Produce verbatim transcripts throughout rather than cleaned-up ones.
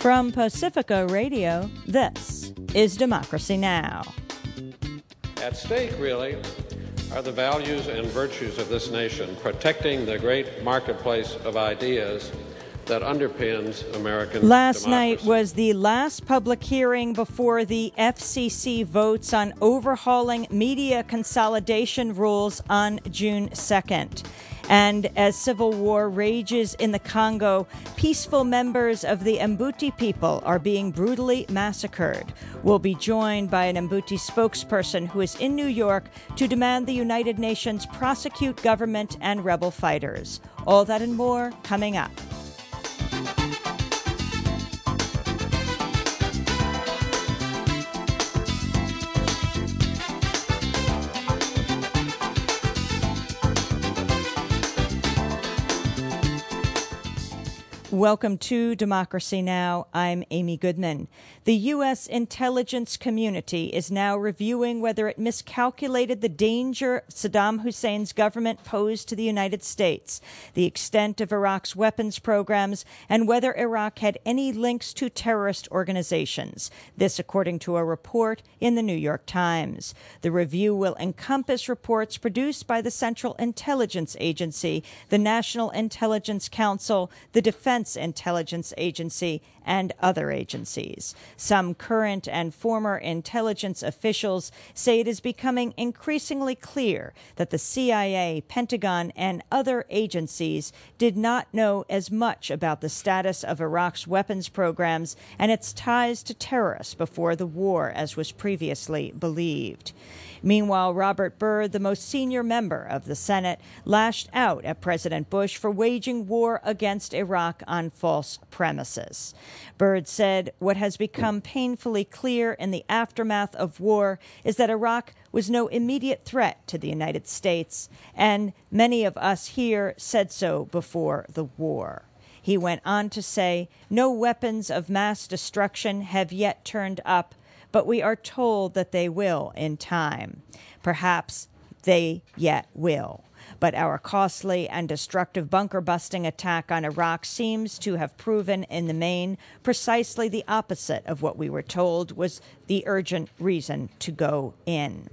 From Pacifica Radio, this is Democracy Now! At stake, really, are the values and virtues of this nation, protecting the great marketplace of ideas that underpins American Last democracy. night was the last public hearing before the F C C votes on overhauling media consolidation rules on June second. And as civil war rages in the Congo, peaceful members of the Mbuti people are being brutally massacred. We'll be joined by an Mbuti spokesperson who is in New York to demand the United Nations prosecute government and rebel fighters. All that and more coming up. Welcome to Democracy Now! I'm Amy Goodman. The U S intelligence community is now reviewing whether it miscalculated the danger Saddam Hussein's government posed to the United States, the extent of Iraq's weapons programs, and whether Iraq had any links to terrorist organizations. This according to a report in the New York Times. The review will encompass reports produced by the Central Intelligence Agency, the National Intelligence Council, the Defense Intelligence Agency, and other agencies. Some current and former intelligence officials say it is becoming increasingly clear that the C I A, Pentagon, and other agencies did not know as much about the status of Iraq's weapons programs and its ties to terrorists before the war as was previously believed. Meanwhile, Robert Byrd, the most senior member of the Senate, lashed out at President Bush for waging war against Iraq on false premises. Byrd said what has become painfully clear in the aftermath of war is that Iraq was no immediate threat to the United States, and many of us here said so before the war. He went on to say, no weapons of mass destruction have yet turned up, but we are told that they will in time. Perhaps they yet will. But our costly and destructive bunker-busting attack on Iraq seems to have proven in the main precisely the opposite of what we were told was the urgent reason to go in.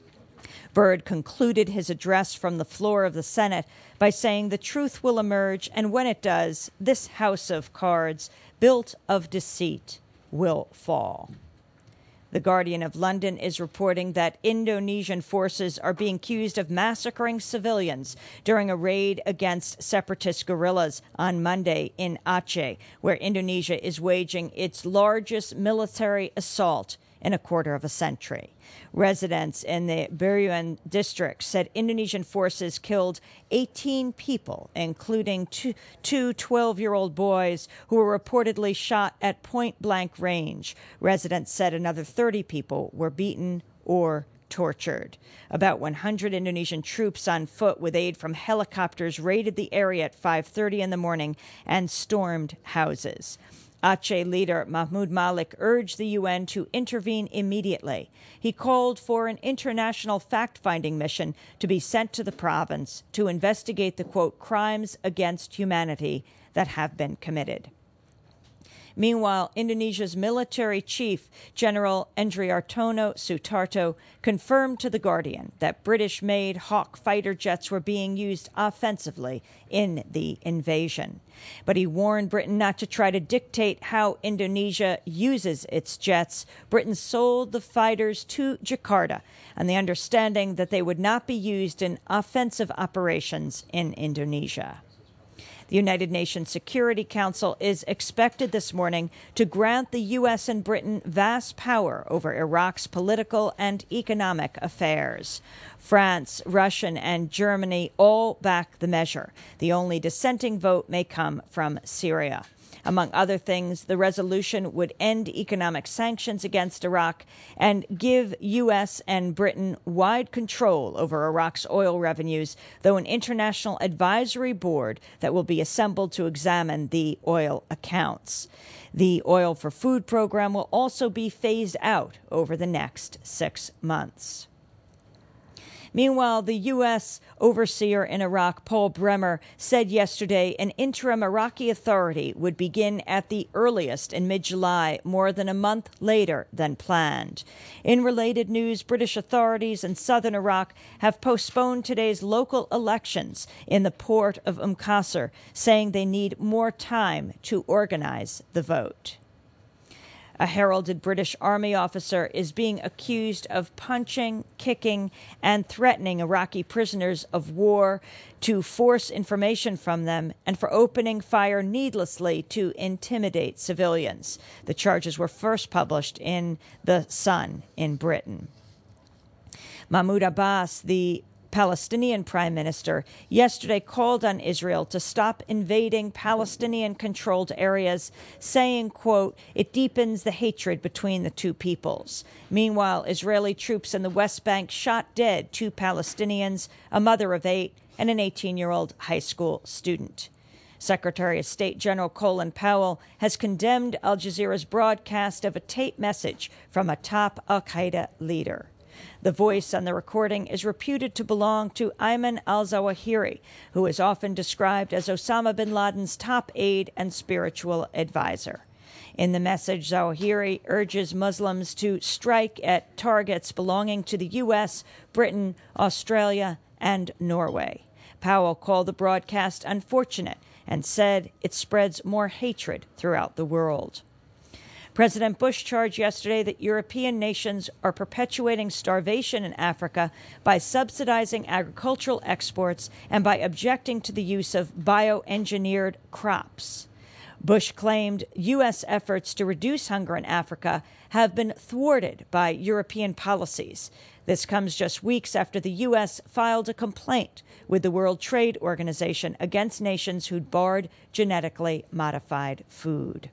Byrd concluded his address from the floor of the Senate by saying the truth will emerge, and when it does, this house of cards, built of deceit, will fall. The Guardian of London is reporting that Indonesian forces are being accused of massacring civilians during a raid against separatist guerrillas on Monday in Aceh, where Indonesia is waging its largest military assault in a quarter of a century. Residents in the Biren district said Indonesian forces killed eighteen people, including two, two twelve-year-old boys who were reportedly shot at point-blank range. Residents said another thirty people were beaten or tortured. About one hundred Indonesian troops on foot with aid from helicopters raided the area at five thirty in the morning and stormed houses. Aceh leader Mahmud Malik urged the U N to intervene immediately. He called for an international fact-finding mission to be sent to the province to investigate the, quote, crimes against humanity that have been committed. Meanwhile, Indonesia's military chief, General Endriartono Sutarto, confirmed to The Guardian that British-made Hawk fighter jets were being used offensively in the invasion. But he warned Britain not to try to dictate how Indonesia uses its jets. Britain sold the fighters to Jakarta on the understanding that they would not be used in offensive operations in Indonesia. The United Nations Security Council is expected this morning to grant the U S and Britain vast power over Iraq's political and economic affairs. France, Russia, and Germany all back the measure. The only dissenting vote may come from Syria. Among other things, the resolution would end economic sanctions against Iraq and give U S and Britain wide control over Iraq's oil revenues, though an international advisory board that will be assembled to examine the oil accounts. The Oil for Food program will also be phased out over the next six months. Meanwhile, the U S overseer in Iraq, Paul Bremer, said yesterday an interim Iraqi authority would begin at the earliest in mid-July, more than a month later than planned. In related news, British authorities in southern Iraq have postponed today's local elections in the port of Umm Qasr, saying they need more time to organize the vote. A heralded British Army officer is being accused of punching, kicking, and threatening Iraqi prisoners of war to force information from them and for opening fire needlessly to intimidate civilians. The charges were first published in The Sun in Britain. Mahmoud Abbas, the Palestinian prime minister, yesterday called on Israel to stop invading Palestinian-controlled areas, saying, quote, it deepens the hatred between the two peoples. Meanwhile, Israeli troops in the West Bank shot dead two Palestinians, a mother of eight, and an eighteen-year-old high school student. Secretary of State General Colin Powell has condemned Al Jazeera's broadcast of a tape message from a top al-Qaeda leader. The voice on the recording is reputed to belong to Ayman al-Zawahiri, who is often described as Osama bin Laden's top aide and spiritual advisor. In the message, Zawahiri urges Muslims to strike at targets belonging to the U S, Britain, Australia, and Norway. Powell called the broadcast unfortunate and said it spreads more hatred throughout the world. President Bush charged yesterday that European nations are perpetuating starvation in Africa by subsidizing agricultural exports and by objecting to the use of bioengineered crops. Bush claimed U S efforts to reduce hunger in Africa have been thwarted by European policies. This comes just weeks after the U S filed a complaint with the World Trade Organization against nations who'd barred genetically modified food.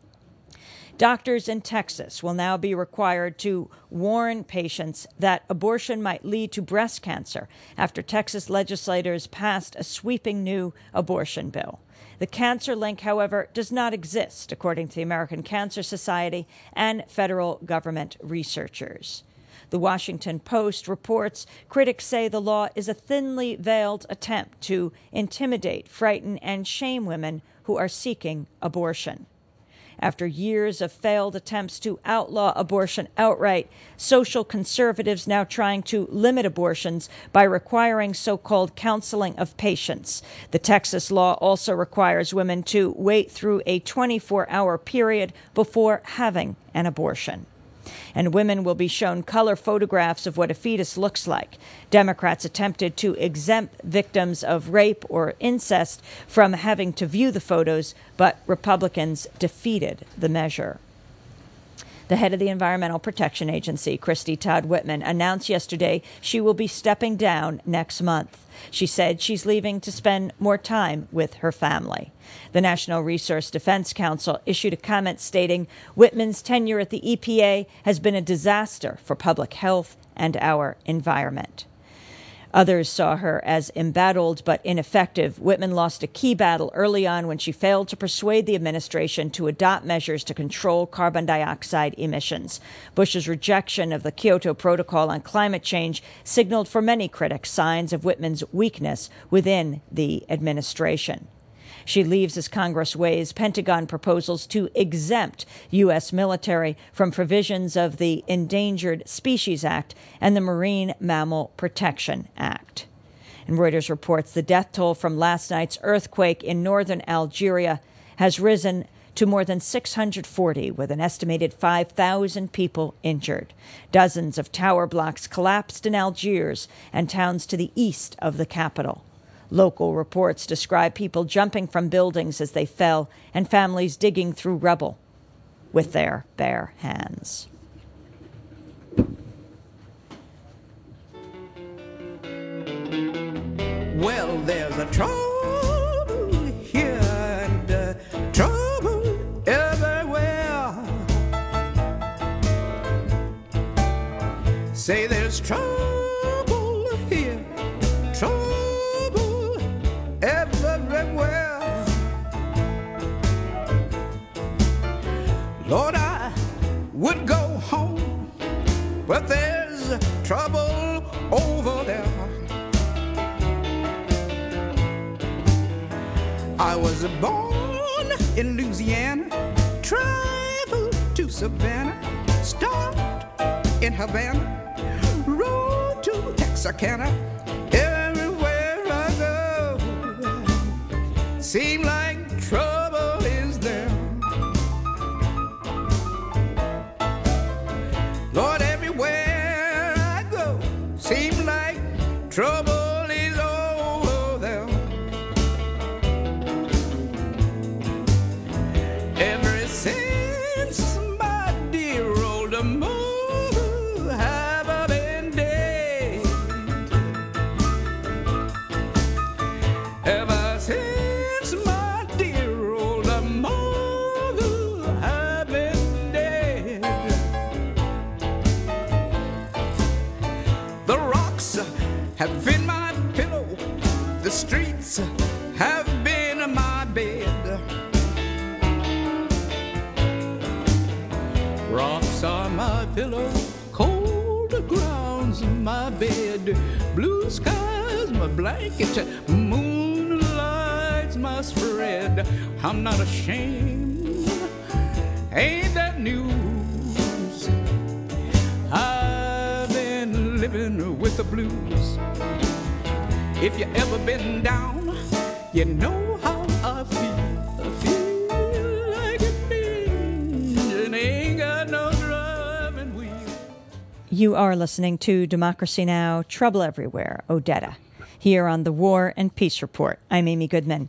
Doctors in Texas will now be required to warn patients that abortion might lead to breast cancer after Texas legislators passed a sweeping new abortion bill. The cancer link, however, does not exist, according to the American Cancer Society and federal government researchers. The Washington Post reports critics say the law is a thinly veiled attempt to intimidate, frighten, and shame women who are seeking abortion. After years of failed attempts to outlaw abortion outright, social conservatives now trying to limit abortions by requiring so-called counseling of patients. The Texas law also requires women to wait through a twenty-four hour period before having an abortion. And women will be shown color photographs of what a fetus looks like. Democrats attempted to exempt victims of rape or incest from having to view the photos, but Republicans defeated the measure. The head of the Environmental Protection Agency, Christy Todd Whitman, announced yesterday she will be stepping down next month. She said she's leaving to spend more time with her family. The National Resource Defense Council issued a comment stating Whitman's tenure at the E P A has been a disaster for public health and our environment. Others saw her as embattled but ineffective. Whitman lost a key battle early on when she failed to persuade the administration to adopt measures to control carbon dioxide emissions. Bush's rejection of the Kyoto Protocol on climate change signaled for many critics signs of Whitman's weakness within the administration. She leaves as Congress weighs Pentagon proposals to exempt U S military from provisions of the Endangered Species Act and the Marine Mammal Protection Act. And Reuters reports the death toll from last night's earthquake in northern Algeria has risen to more than six hundred forty, with an estimated five thousand people injured. Dozens of tower blocks collapsed in Algiers and towns to the east of the capital. Local reports describe people jumping from buildings as they fell and families digging through rubble with their bare hands. Well, there's a trouble here and uh, trouble everywhere. Say there's trouble here, trouble everywhere. Lord, I would go home, but there's trouble over there. I was born in Louisiana, traveled to Savannah, stopped in Havana, rode to Texarkana. Everywhere I go, seem like trouble is there. Lord, everywhere I go, seem like trouble is over there. Ever since my dear old mother have been dead, ever since my dear old mother have been dead, the rocks have been my pillow, the streets have been my bed. Rocks are my pillow, cold ground's my bed, blue skies my blanket, moonlight's my spread. I'm not ashamed, ain't that news? I've been living with the blues. If you ever been down, you know how I feel. I feel like an engine ain't got no driving wheel. You are listening to Democracy Now!, Trouble Everywhere, Odetta, here on the War and Peace Report. I'm Amy Goodman.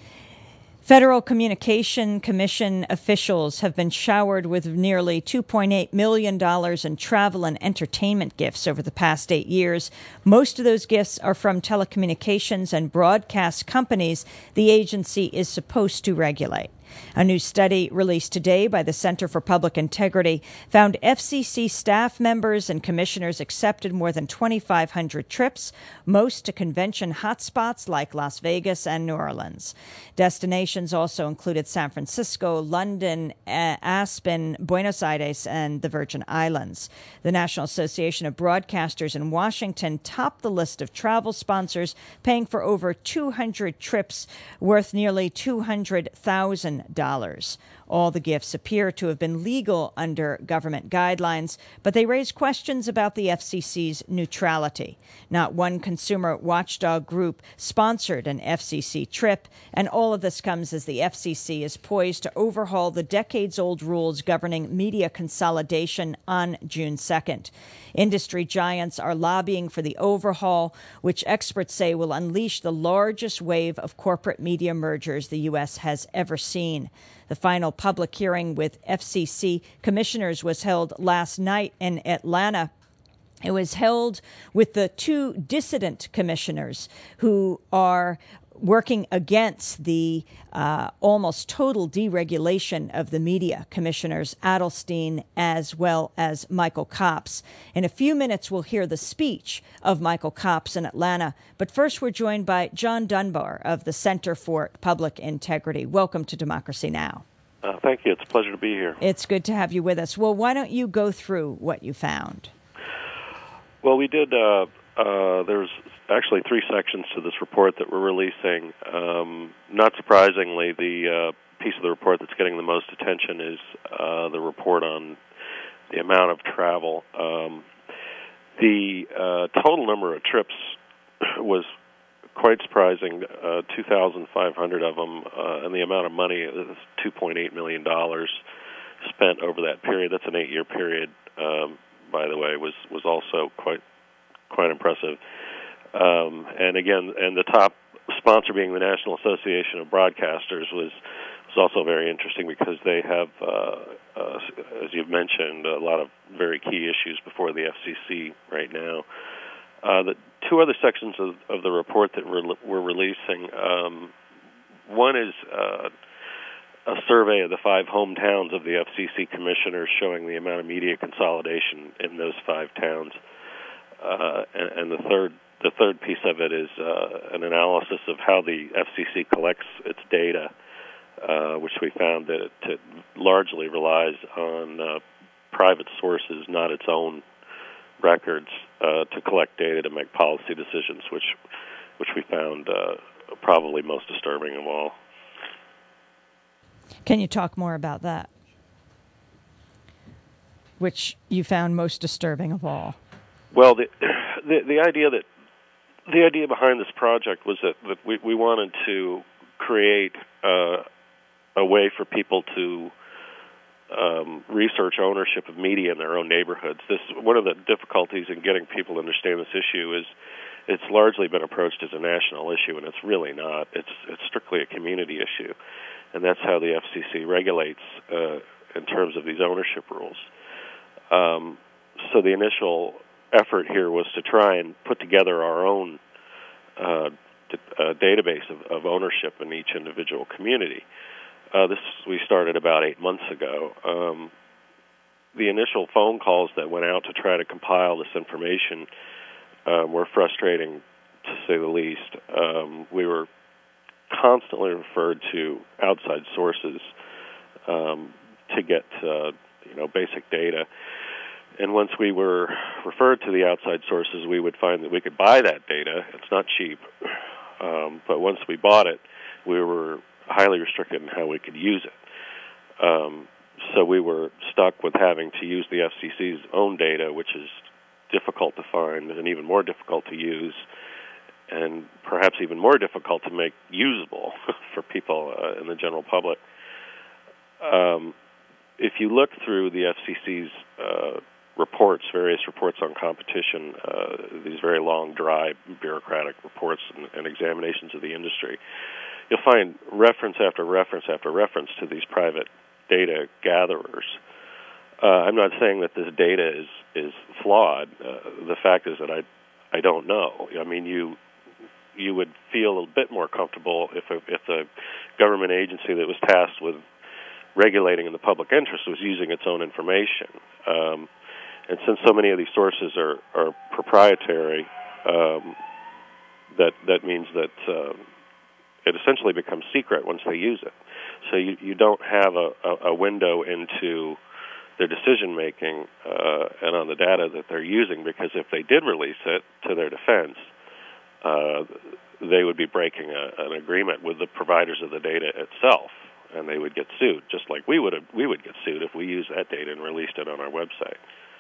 Federal Communication Commission officials have been showered with nearly two point eight million dollars in travel and entertainment gifts over the past eight years. Most of those gifts are from telecommunications and broadcast companies the agency is supposed to regulate. A new study released today by the Center for Public Integrity found F C C staff members and commissioners accepted more than twenty-five hundred trips, most to convention hotspots like Las Vegas and New Orleans. Destinations also included San Francisco, London, Aspen, Buenos Aires, and the Virgin Islands. The National Association of Broadcasters in Washington topped the list of travel sponsors, paying for over two hundred trips worth nearly two hundred thousand dollars. All the gifts appear to have been legal under government guidelines, but they raise questions about the F C C's neutrality. Not one consumer watchdog group sponsored an F C C trip, and all of this comes as the F C C is poised to overhaul the decades-old rules governing media consolidation on June second. Industry giants are lobbying for the overhaul, which experts say will unleash the largest wave of corporate media mergers the U S has ever seen. The final public hearing with F C C commissioners was held last night in Atlanta. It was held with the two dissident commissioners who are working against the uh, almost total deregulation of the media, Commissioners Adelstein as well as Michael Copps. In a few minutes, we'll hear the speech of Michael Copps in Atlanta. But first, we're joined by John Dunbar of the Center for Public Integrity. Welcome to Democracy Now! Uh, thank you. It's a pleasure to be here. It's good to have you with us. Well, why don't you go through what you found? Well, we did, uh, uh, there's actually three sections to this report that we're releasing. Um, not surprisingly, the uh, piece of the report that's getting the most attention is uh, the report on the amount of travel. Um, the uh, total number of trips was quite surprising, uh, two thousand five hundred of them, uh, and the amount of money is two point eight million dollars spent over that period. That's an eight-year period, um, by the way, was, was also quite quite impressive. Um, and again, and the top sponsor being the National Association of Broadcasters was was also very interesting because they have, uh, uh, as you've mentioned, a lot of very key issues before the F C C right now. Uh, the two other sections of, of the report that we're, we're releasing, um, one is uh, a survey of the five hometowns of the F C C commissioners showing the amount of media consolidation in those five towns. Uh, and, and the third the third piece of it is uh, an analysis of how the F C C collects its data, uh, which we found that it, it largely relies on uh, private sources, not its own records uh, to collect data to make policy decisions, which which we found uh, probably most disturbing of all. Can you talk more about that? Which you found most disturbing of all? Well, the the, the idea that the idea behind this project was that, that we, we wanted to create uh, a way for people to um, research ownership of media in their own neighborhoods. This one of the difficulties in getting people to understand this issue is it's largely been approached as a national issue, and it's really not. It's it's strictly a community issue, and that's how the F C C regulates uh, in terms of these ownership rules. Um, so the initial effort here was to try and put together our own uh, d- uh, database of, of ownership in each individual community. Uh, this we started about eight months ago. Um, the initial phone calls that went out to try to compile this information uh, were frustrating, to say the least. Um, we were constantly referred to outside sources um, to get uh, you know basic data. And once we were referred to the outside sources, we would find that we could buy that data. It's not cheap. Um, but once we bought it, we were highly restricted in how we could use it. Um, so we were stuck with having to use the F C C's own data, which is difficult to find and even more difficult to use, and perhaps even more difficult to make usable for people uh, in the general public. Um, if you look through the F C C's uh, reports, various reports on competition, uh, these very long, dry, bureaucratic reports and, and examinations of the industry, you'll find reference after reference after reference to these private data gatherers. Uh, I'm not saying that this data is is flawed. Uh, the fact is that I I don't know. I mean, you you would feel a bit more comfortable if a, if the government agency that was tasked with regulating in the public interest was using its own information. Um, and since so many of these sources are, are proprietary, um, that that means that uh, it essentially becomes secret once they use it. So you, you don't have a, a, a window into their decision-making uh, and on the data that they're using, because if they did release it, to their defense, uh, they would be breaking a, an agreement with the providers of the data itself, and they would get sued, just like we would have, we would get sued if we used that data and released it on our website.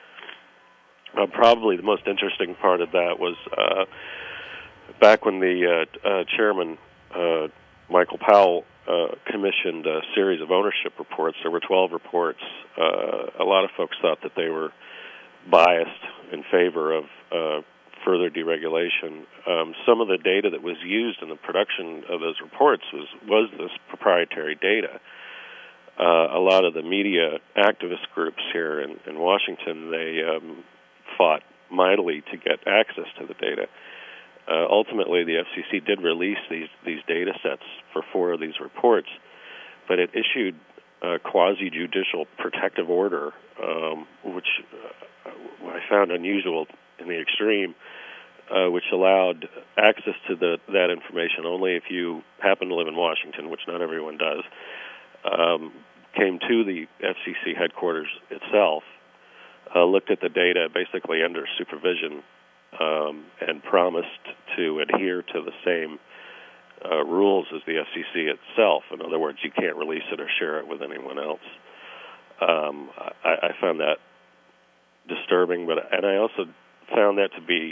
Uh, probably the most interesting part of that was uh, back when the uh, uh, chairman, uh, Michael Powell, uh, commissioned a series of ownership reports. There were twelve reports. Uh, a lot of folks thought that they were biased in favor of uh, further deregulation. Um, some of the data that was used in the production of those reports was, was this proprietary data. Uh, a lot of the media activist groups here in, in Washington, they um, fought mightily to get access to the data. Uh, ultimately, the F C C did release these, these data sets for four of these reports, but it issued a quasi-judicial protective order, um, which uh, I found unusual in the extreme, uh, which allowed access to the, that information only if you happen to live in Washington, which not everyone does, um, came to the F C C headquarters itself, uh, looked at the data basically under supervision, um, and promised to adhere to the same uh, rules as the F C C itself. In other words, you can't release it or share it with anyone else. Um, I, I found that disturbing, but and I also found that to be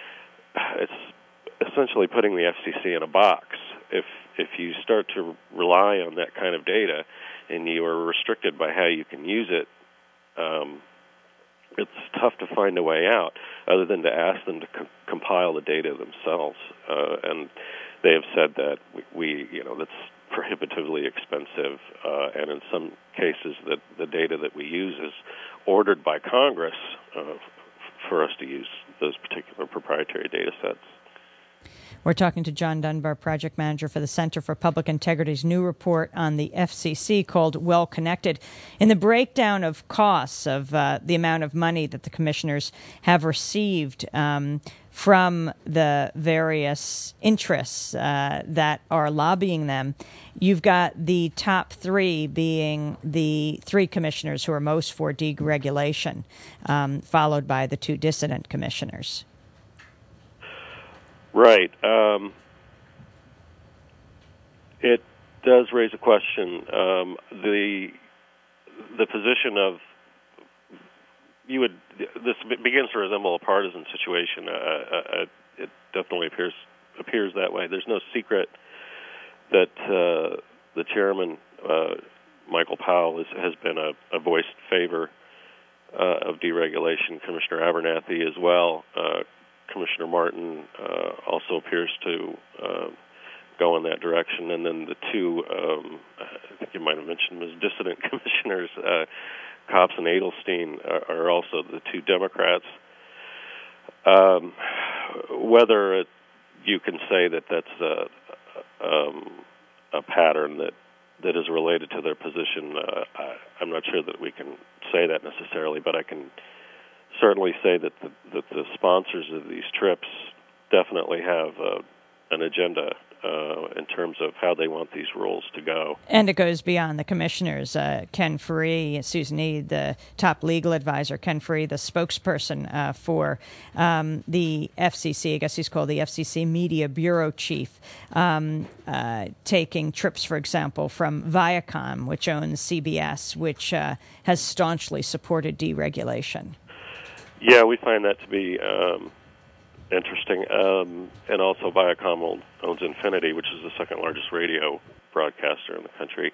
it's essentially putting the F C C in a box. If if you start to rely on that kind of data and you are restricted by how you can use it, um, it's tough to find a way out other than to ask them to co- compile the data themselves. Uh, and they have said that we, we you know, that's prohibitively expensive, uh, and in some cases that the data that we use is ordered by Congress uh, f- for us to use those particular proprietary data sets. We're talking to John Dunbar, project manager for the Center for Public Integrity's new report on the F C C called Well Connected. In the breakdown of costs of uh, the amount of money that the commissioners have received um, from the various interests uh, that are lobbying them, you've got the top three being the three commissioners who are most for deregulation, um, followed by the two dissident commissioners. Right. Um, it does raise a question. Um, the the position of you would this begins to resemble a partisan situation. Uh, uh, it definitely appears appears that way. There's no secret that uh, the chairman, uh, Michael Powell, is, has been a, a voiced favor uh, of deregulation. Commissioner Abernathy as well. Uh, Commissioner Martin uh, also appears to uh, go in that direction. And then the two, um, I think you might have mentioned, as dissident commissioners, uh, Copps and Adelstein, are, are also the two Democrats. Um, whether it, you can say that that's a, um, a pattern that, that is related to their position, uh, I, I'm not sure that we can say that necessarily, but I can certainly say that the, that the sponsors of these trips definitely have uh, an agenda uh, in terms of how they want these rules to go. And it goes beyond the commissioners. Uh, Ken Free, Susan Eade, the top legal advisor, Ken Free, the spokesperson uh, for um, the F C C, I guess he's called the F C C Media Bureau Chief, um, uh, taking trips, for example, from Viacom, which owns C B S, which uh, has staunchly supported deregulation. Yeah, we find that to be um, interesting. Um, and also Viacom owns Infinity, which is the second largest radio broadcaster in the country.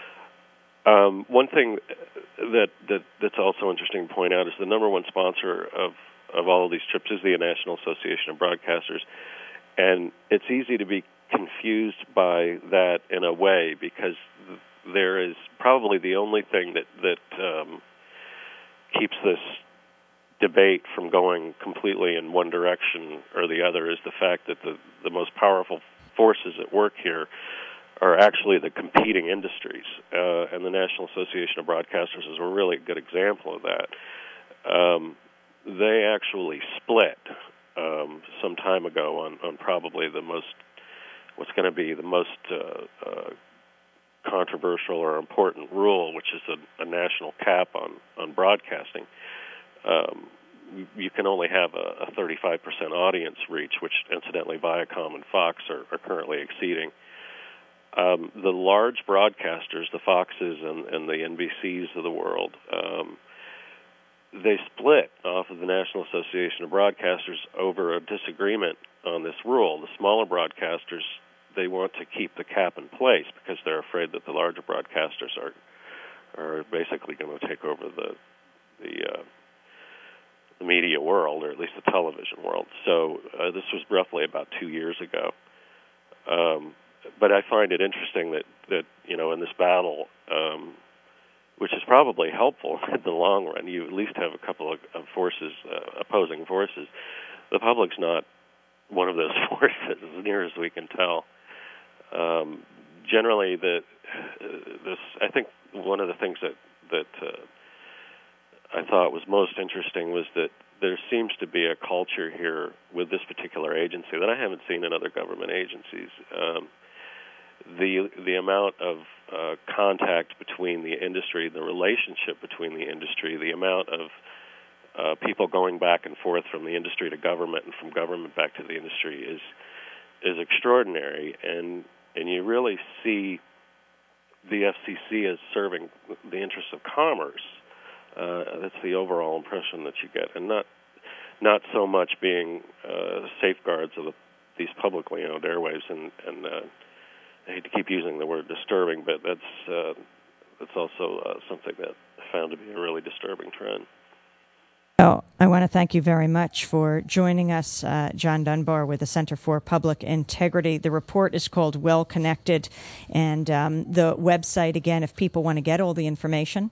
Um, one thing that, that that's also interesting to point out is the number one sponsor of, of all of these trips is the National Association of Broadcasters. And it's easy to be confused by that in a way because there is probably the only thing that, that um, keeps this debate from going completely in one direction or the other is the fact that the, the most powerful forces at work here are actually the competing industries. Uh, and the National Association of Broadcasters is a really good example of that. Um, they actually split um, some time ago on, on probably the most, what's going to be the most uh, uh, controversial or important rule, which is a, a national cap on, on broadcasting. Um, you can only have a, a thirty-five percent audience reach, which incidentally Viacom and Fox are, are currently exceeding. Um, the large broadcasters, the Foxes and, and the N B Cs of the world, um, they split off of the National Association of Broadcasters over a disagreement on this rule. The smaller broadcasters, they want to keep the cap in place because they're afraid that the larger broadcasters are are basically going to take over the the uh, the media world, or at least the television world. So uh, this was roughly about two years ago. Um, but I find it interesting that, that you know, in this battle, um, which is probably helpful in the long run, you at least have a couple of, of forces, uh, opposing forces. The public's not one of those forces, as near as we can tell. Um, generally, the uh, this I think one of the things that that uh, I thought was most interesting was that there seems to be a culture here with this particular agency that I haven't seen in other government agencies. Um, the the amount of uh, contact between the industry, the relationship between the industry, the amount of uh, people going back and forth from the industry to government and from government back to the industry is is extraordinary, and and you really see the F C C as serving the interests of commerce. Uh, that's the overall impression that you get, and not not so much being uh, safeguards of the, these publicly owned airwaves. And, and uh, I hate to keep using the word disturbing, but that's uh, that's also uh, something that I found to be a really disturbing trend. Oh, I want to thank you very much for joining us, uh, John Dunbar with the Center for Public Integrity. The report is called Well Connected, and um, the website, again, if people want to get all the information.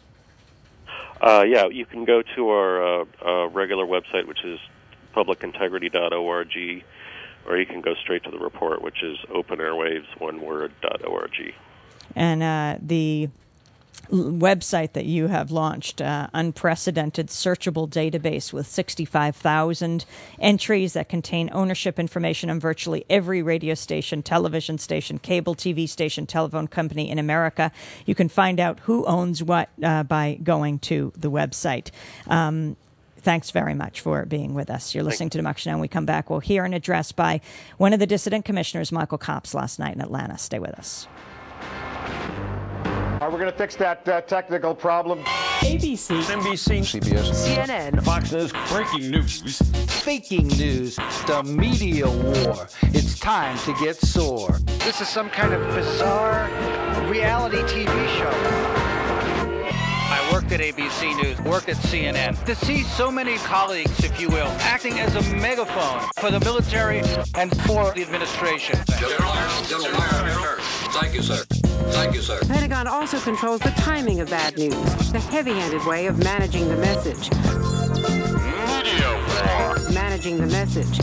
Uh, yeah, you can go to our uh, uh, regular website, which is public integrity dot org. or you can go straight to the report, which is open airwaves one word dot org. And uh, the website that you have launched, uh, unprecedented searchable database with sixty-five thousand entries that contain ownership information on virtually every radio station, television station, cable T V station, telephone company in America. You can find out who owns what uh, by going to the website. Um, Thanks very much for being with us. You're listening to Democracy Now! When we come back, we'll hear an address by one of the dissident commissioners, Michael Copps, last night in Atlanta. Stay with us. Are we going to fix that uh, technical problem? A B C, N B C, C B S, C N N, Fox News, breaking news, faking news, the media war. It's time to get sore. This is some kind of bizarre reality T V show. I worked at A B C News, worked at C N N. To see so many colleagues, if you will, acting as a megaphone for the military and for the administration. General, General Meyer, thank you, sir. Thank you, sir. The Pentagon also controls the timing of bad news, the heavy-handed way of managing the message. Media war. Managing the message.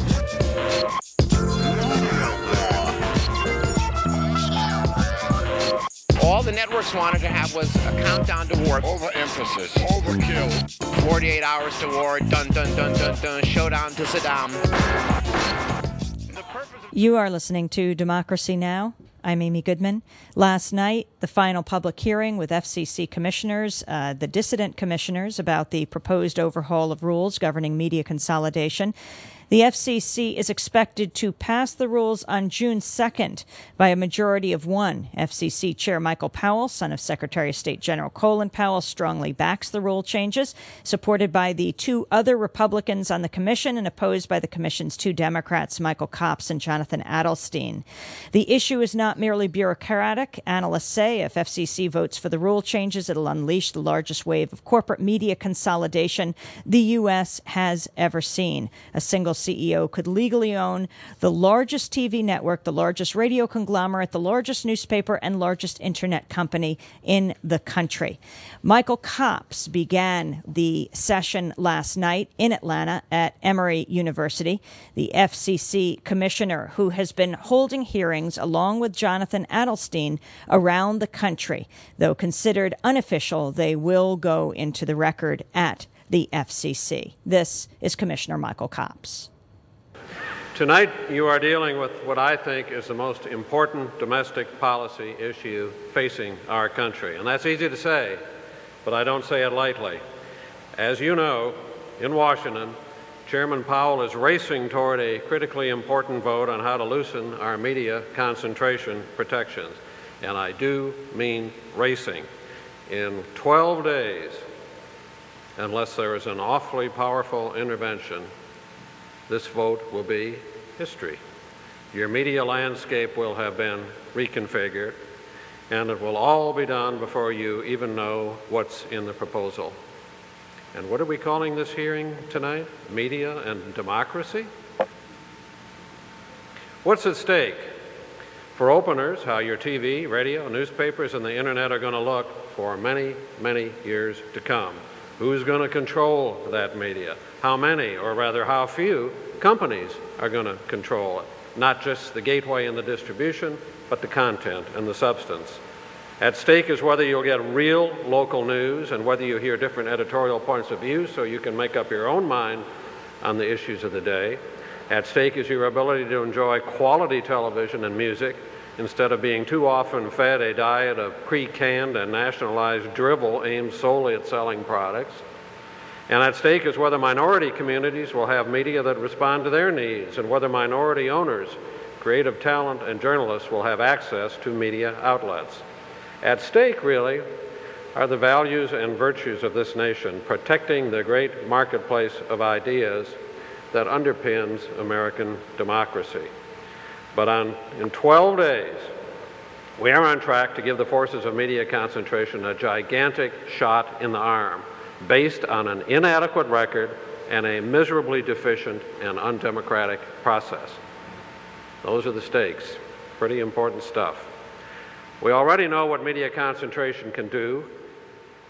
All the networks wanted to have was a countdown to war. Overemphasis. Overkill. forty-eight hours to war. Dun, dun, dun, dun, dun. Showdown to Saddam. You are listening to Democracy Now! I'm Amy Goodman. Last night, the final public hearing with F C C commissioners, uh, the dissident commissioners, about the proposed overhaul of rules governing media consolidation. The F C C is expected to pass the rules on June second by a majority of one. F C C Chair Michael Powell, son of Secretary of State General Colin Powell, strongly backs the rule changes, supported by the two other Republicans on the commission and opposed by the commission's two Democrats, Michael Copps and Jonathan Adelstein. The issue is not merely bureaucratic. Analysts say if F C C votes for the rule changes, it'll unleash the largest wave of corporate media consolidation the U S has ever seen. A single C E O could legally own the largest T V network, the largest radio conglomerate, the largest newspaper, and largest internet company in the country. Michael Copps began the session last night in Atlanta at Emory University, the F C C commissioner who has been holding hearings along with Jonathan Adelstein around the country. Though considered unofficial, they will go into the record at the F C C. This is Commissioner Michael Copps. Tonight, you are dealing with what I think is the most important domestic policy issue facing our country. And that's easy to say, but I don't say it lightly. As you know, in Washington, Chairman Powell is racing toward a critically important vote on how to loosen our media concentration protections. And I do mean racing. In twelve days, unless there is an awfully powerful intervention, this vote will be history. Your media landscape will have been reconfigured, and it will all be done before you even know what's in the proposal. And what are we calling this hearing tonight? Media and democracy? What's at stake? For openers, how your T V, radio, newspapers, and the internet are going to look for many, many years to come. Who's going to control that media? How many, or rather how few, companies are going to control it? Not just the gateway and the distribution, but the content and the substance. At stake is whether you'll get real local news and whether you hear different editorial points of view so you can make up your own mind on the issues of the day. At stake is your ability to enjoy quality television and music instead of being too often fed a diet of pre-canned and nationalized drivel aimed solely at selling products. And at stake is whether minority communities will have media that respond to their needs and whether minority owners, creative talent, and journalists will have access to media outlets. At stake, really, are the values and virtues of this nation, protecting the great marketplace of ideas that underpins American democracy. But on, in twelve days, we are on track to give the forces of media concentration a gigantic shot in the arm, based on an inadequate record and a miserably deficient and undemocratic process. Those are the stakes. Pretty important stuff. We already know what media concentration can do.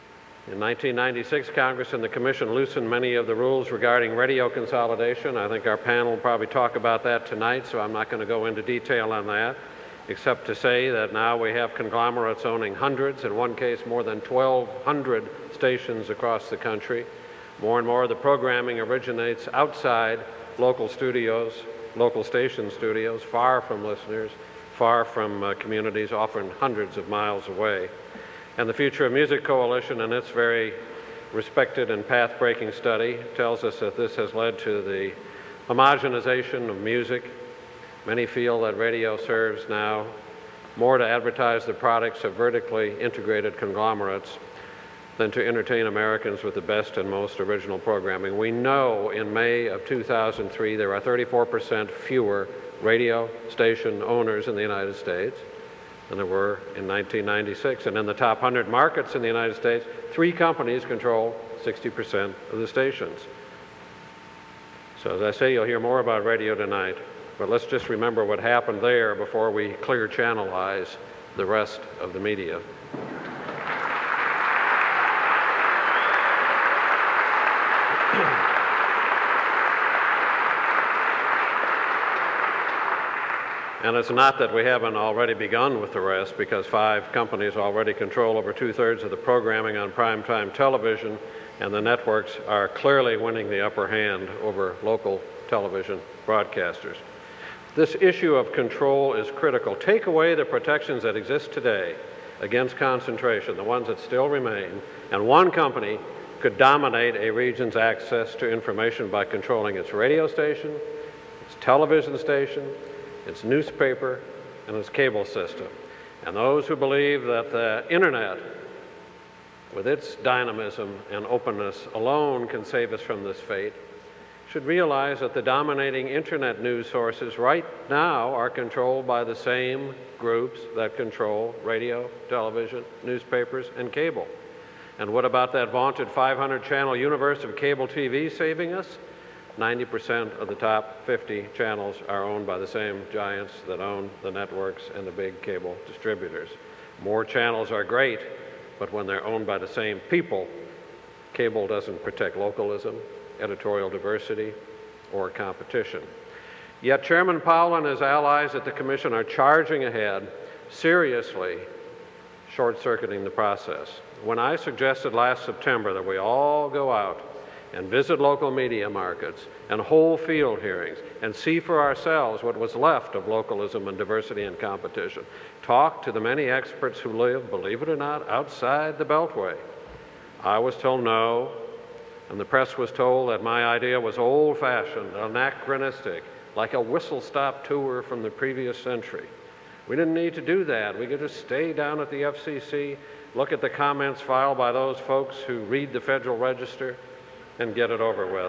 In nineteen ninety-six, Congress and the Commission loosened many of the rules regarding radio consolidation. I think our panel will probably talk about that tonight, so I'm not going to go into detail on that, except to say that now we have conglomerates owning hundreds, in one case more than twelve hundred stations across the country. More and more of the programming originates outside local studios, local station studios, far from listeners, far from uh, communities, often hundreds of miles away. And the Future of Music Coalition, in its very respected and path-breaking study, tells us that this has led to the homogenization of music. Many feel that radio serves now more to advertise the products of vertically integrated conglomerates than to entertain Americans with the best and most original programming. We know in May of two thousand three there are thirty-four percent fewer radio station owners in the United States than there were in nineteen ninety-six. And in the top one hundred markets in the United States, three companies control sixty percent of the stations. So as I say, you'll hear more about radio tonight, but let's just remember what happened there before we clear channelize the rest of the media. And it's not that we haven't already begun with the rest, because five companies already control over two-thirds of the programming on primetime television, and the networks are clearly winning the upper hand over local television broadcasters. This issue of control is critical. Take away the protections that exist today against concentration, the ones that still remain, and one company could dominate a region's access to information by controlling its radio station, its television station, its newspaper, and its cable system. And those who believe that the internet, with its dynamism and openness alone, can save us from this fate, should realize that the dominating internet news sources right now are controlled by the same groups that control radio, television, newspapers, and cable. And what about that vaunted five hundred channel universe of cable T V saving us? ninety percent of the top fifty channels are owned by the same giants that own the networks and the big cable distributors. More channels are great, but when they're owned by the same people, cable doesn't protect localism, editorial diversity, or competition. Yet Chairman Powell and his allies at the Commission are charging ahead, seriously short-circuiting the process. When I suggested last September that we all go out and visit local media markets and hold field hearings and see for ourselves what was left of localism and diversity and competition, talk to the many experts who live, believe it or not, outside the Beltway, I was told no, and the press was told that my idea was old-fashioned, anachronistic, like a whistle-stop tour from the previous century. We didn't need to do that. We could just stay down at the F C C, look at the comments filed by those folks who read the Federal Register, and get it over with.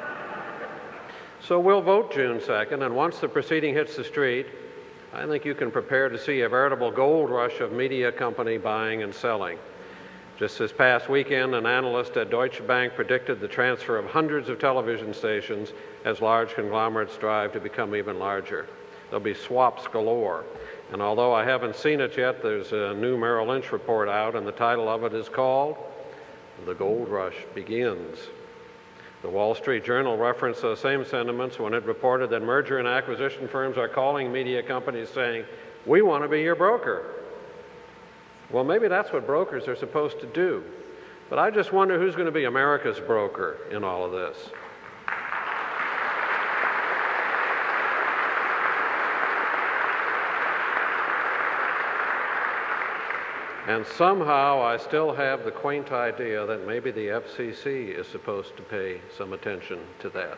So we'll vote June second, and once the proceeding hits the street, I think you can prepare to see a veritable gold rush of media company buying and selling. Just this past weekend, an analyst at Deutsche Bank predicted the transfer of hundreds of television stations as large conglomerates strive to become even larger. There'll be swaps galore. And although I haven't seen it yet, there's a new Merrill Lynch report out, and the title of it is called The Gold Rush Begins. The Wall Street Journal referenced those same sentiments when it reported that merger and acquisition firms are calling media companies saying, "We want to be your broker." Well, maybe that's what brokers are supposed to do. But I just wonder who's going to be America's broker in all of this. And somehow I still have the quaint idea that maybe the F C C is supposed to pay some attention to that.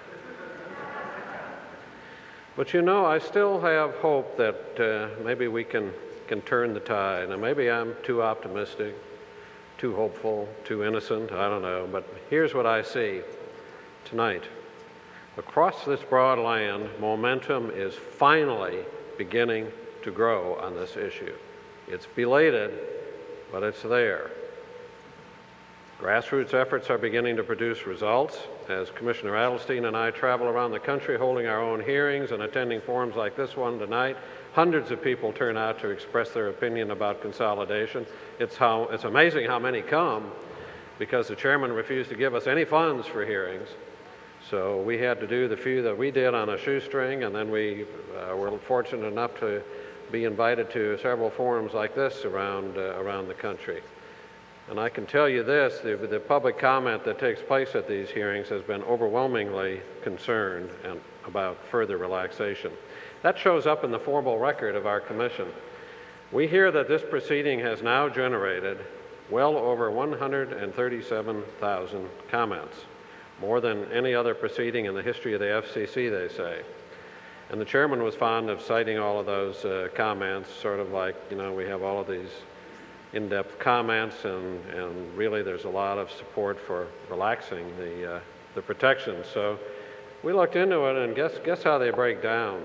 But you know, I still have hope that uh, maybe we can, can turn the tide. Now, maybe I'm too optimistic, too hopeful, too innocent, I don't know. But here's what I see tonight. Across this broad land, momentum is finally beginning to grow on this issue. It's belated, but it's there. Grassroots efforts are beginning to produce results. As Commissioner Adelstein and I travel around the country holding our own hearings and attending forums like this one tonight, hundreds of people turn out to express their opinion about consolidation. It's, how, it's amazing how many come, because the chairman refused to give us any funds for hearings. So we had to do the few that we did on a shoestring, and then we uh, were fortunate enough to be invited to several forums like this around, uh, around the country. And I can tell you this, the, the public comment that takes place at these hearings has been overwhelmingly concerned and about further relaxation. That shows up in the formal record of our commission. We hear that this proceeding has now generated well over one hundred thirty-seven thousand comments, more than any other proceeding in the history of the F C C, they say. And the chairman was fond of citing all of those uh, comments, sort of like, you know, we have all of these in-depth comments, and, and really there's a lot of support for relaxing the, uh, the protections. So we looked into it, and guess, guess how they break down.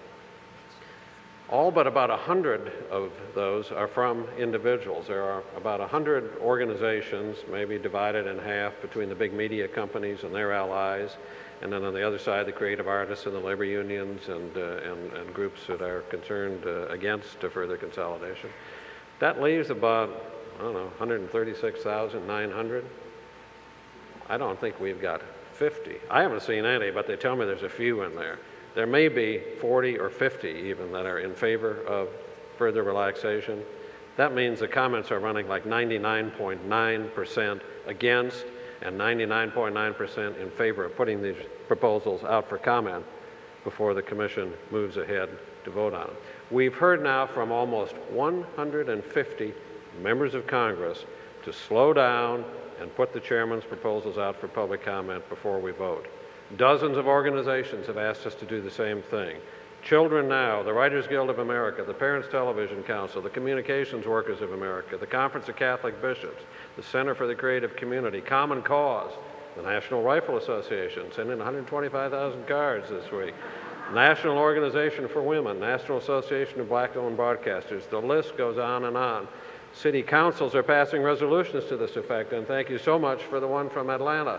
All but about one hundred of those are from individuals. There are about one hundred organizations, maybe divided in half between the big media companies and their allies, and then on the other side, the creative artists and the labor unions and, uh, and, and groups that are concerned uh, against uh, further consolidation. That leaves about, I don't know, one hundred thirty-six thousand nine hundred. I don't think we've got fifty. I haven't seen any, but they tell me there's a few in there. There may be forty or fifty even that are in favor of further relaxation. That means the comments are running like ninety-nine point nine percent against and ninety-nine point nine percent in favor of putting these proposals out for comment before the commission moves ahead to vote on them. We've heard now from almost one hundred fifty members of Congress to slow down and put the chairman's proposals out for public comment before we vote. Dozens of organizations have asked us to do the same thing. Children Now, the Writers Guild of America, the Parents Television Council, the Communications Workers of America, the Conference of Catholic Bishops, the Center for the Creative Community, Common Cause, the National Rifle Association, sent in one hundred twenty-five thousand cards this week, National Organization for Women, National Association of Black-owned Broadcasters. The list goes on and on. City councils are passing resolutions to this effect, and thank you so much for the one from Atlanta.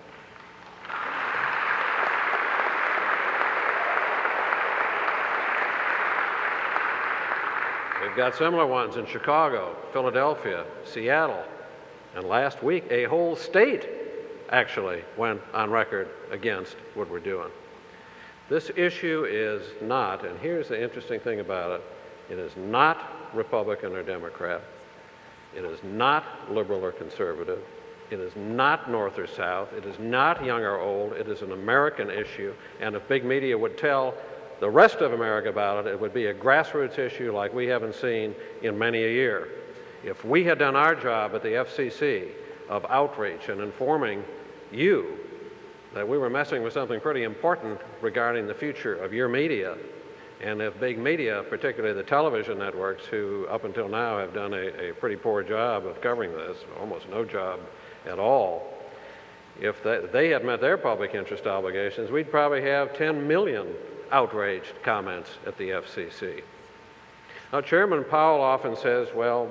We've got similar ones in Chicago, Philadelphia, Seattle, and last week a whole state actually went on record against what we're doing. This issue is not, and here's the interesting thing about it, it is not Republican or Democrat. It is not liberal or conservative. It is not North or South. It is not young or old. It is an American issue, and if big media would tell the rest of America about it, it would be a grassroots issue like we haven't seen in many a year. If we had done our job at the F C C of outreach and informing you that we were messing with something pretty important regarding the future of your media, and if big media, particularly the television networks, who up until now have done a, a pretty poor job of covering this, almost no job at all, if they, they had met their public interest obligations, we'd probably have ten million outraged comments at the F C C. Now, Chairman Powell often says, well,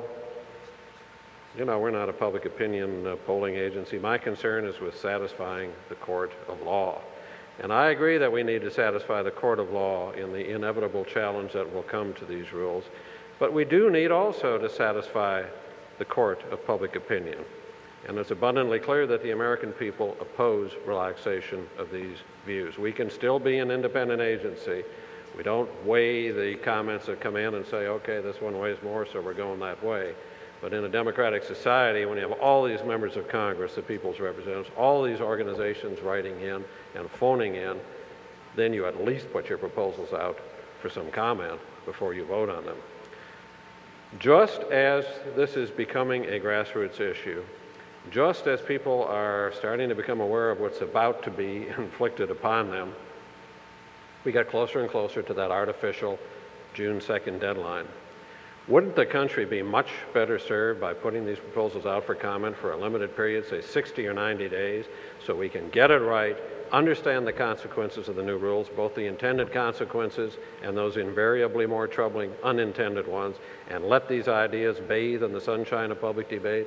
you know, we're not a public opinion uh, polling agency. My concern is with satisfying the court of law. And I agree that we need to satisfy the court of law in the inevitable challenge that will come to these rules. But we do need also to satisfy the court of public opinion. And it's abundantly clear that the American people oppose relaxation of these views. We can still be an independent agency. We don't weigh the comments that come in and say, okay, this one weighs more, so we're going that way. But in a democratic society, when you have all these members of Congress, the people's representatives, all these organizations writing in and phoning in, then you at least put your proposals out for some comment before you vote on them. Just as this is becoming a grassroots issue, just as people are starting to become aware of what's about to be inflicted upon them, we got closer and closer to that artificial June second deadline. Wouldn't the country be much better served by putting these proposals out for comment for a limited period, say sixty or ninety days, so we can get it right, understand the consequences of the new rules, both the intended consequences and those invariably more troubling unintended ones, and let these ideas bathe in the sunshine of public debate?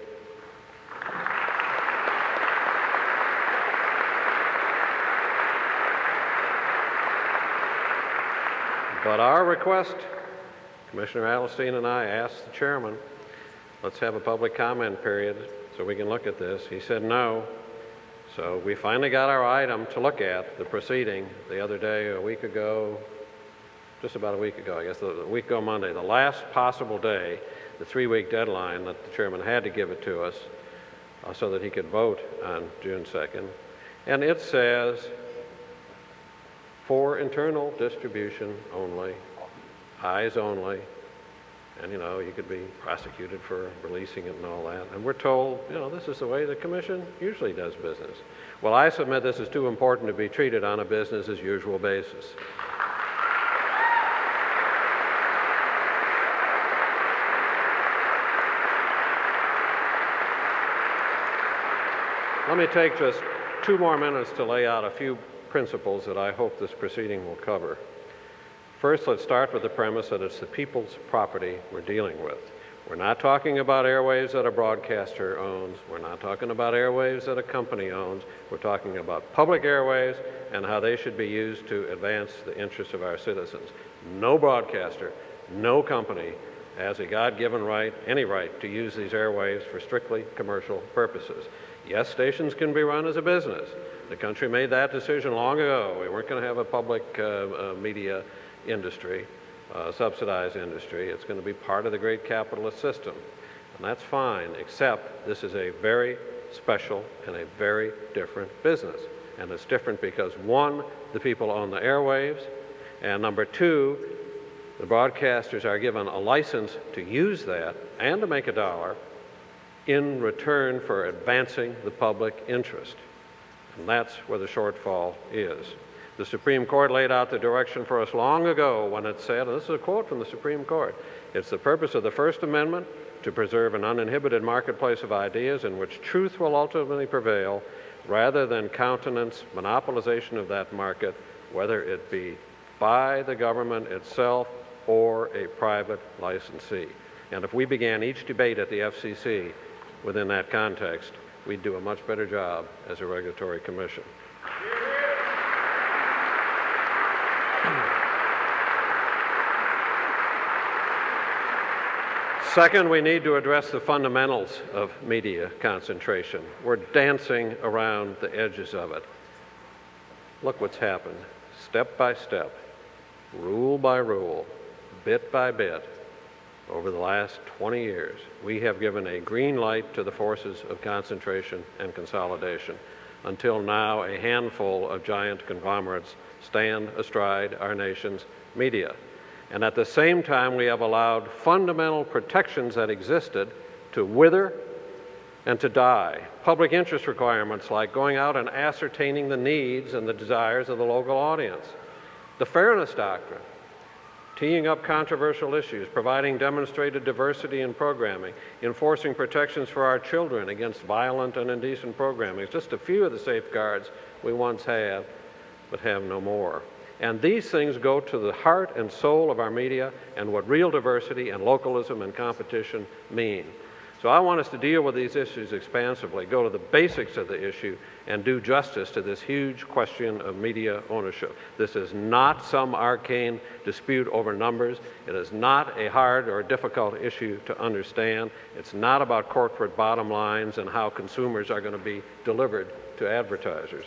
But our request, Commissioner Adelstein and I asked the chairman, let's have a public comment period so we can look at this. He said no. So we finally got our item to look at, the proceeding, the other day, a week ago, just about a week ago, I guess, a week ago Monday, the last possible day, the three-week deadline that the chairman had to give it to us uh, so that he could vote on June second. And it says, for internal distribution only, eyes only, and, you know, you could be prosecuted for releasing it and all that. And we're told, you know, this is the way the commission usually does business. Well, I submit this is too important to be treated on a business as usual basis. Let me take just two more minutes to lay out a few principles that I hope this proceeding will cover. First, let's start with the premise that it's the people's property we're dealing with. We're not talking about airwaves that a broadcaster owns. We're not talking about airwaves that a company owns. We're talking about public airwaves and how they should be used to advance the interests of our citizens. No broadcaster, no company has a God-given right, any right, to use these airwaves for strictly commercial purposes. Yes, stations can be run as a business. The country made that decision long ago. We weren't going to have a public uh, uh, media industry, uh, subsidized industry. It's going to be part of the great capitalist system. And that's fine, except this is a very special and a very different business. And it's different because, one, the people own the airwaves, and number two, the broadcasters are given a license to use that and to make a dollar in return for advancing the public interest. And that's where the shortfall is. The Supreme Court laid out the direction for us long ago when it said, and this is a quote from the Supreme Court, it's the purpose of the First Amendment to preserve an uninhibited marketplace of ideas in which truth will ultimately prevail rather than countenance monopolization of that market, whether it be by the government itself or a private licensee. And if we began each debate at the F C C within that context, we'd do a much better job as a regulatory commission. Second, we need to address the fundamentals of media concentration. We're dancing around the edges of it. Look what's happened. Step by step, rule by rule, bit by bit, over the last twenty years, we have given a green light to the forces of concentration and consolidation. Until now, a handful of giant conglomerates stand astride our nation's media. And at the same time, we have allowed fundamental protections that existed to wither and to die. Public interest requirements like going out and ascertaining the needs and the desires of the local audience. The fairness doctrine, teeing up controversial issues, providing demonstrated diversity in programming, enforcing protections for our children against violent and indecent programming. It's just a few of the safeguards we once had, but have no more. And these things go to the heart and soul of our media and what real diversity and localism and competition mean. So I want us to deal with these issues expansively, go to the basics of the issue, and do justice to this huge question of media ownership. This is not some arcane dispute over numbers. It is not a hard or difficult issue to understand. It's not about corporate bottom lines and how consumers are going to be delivered to advertisers.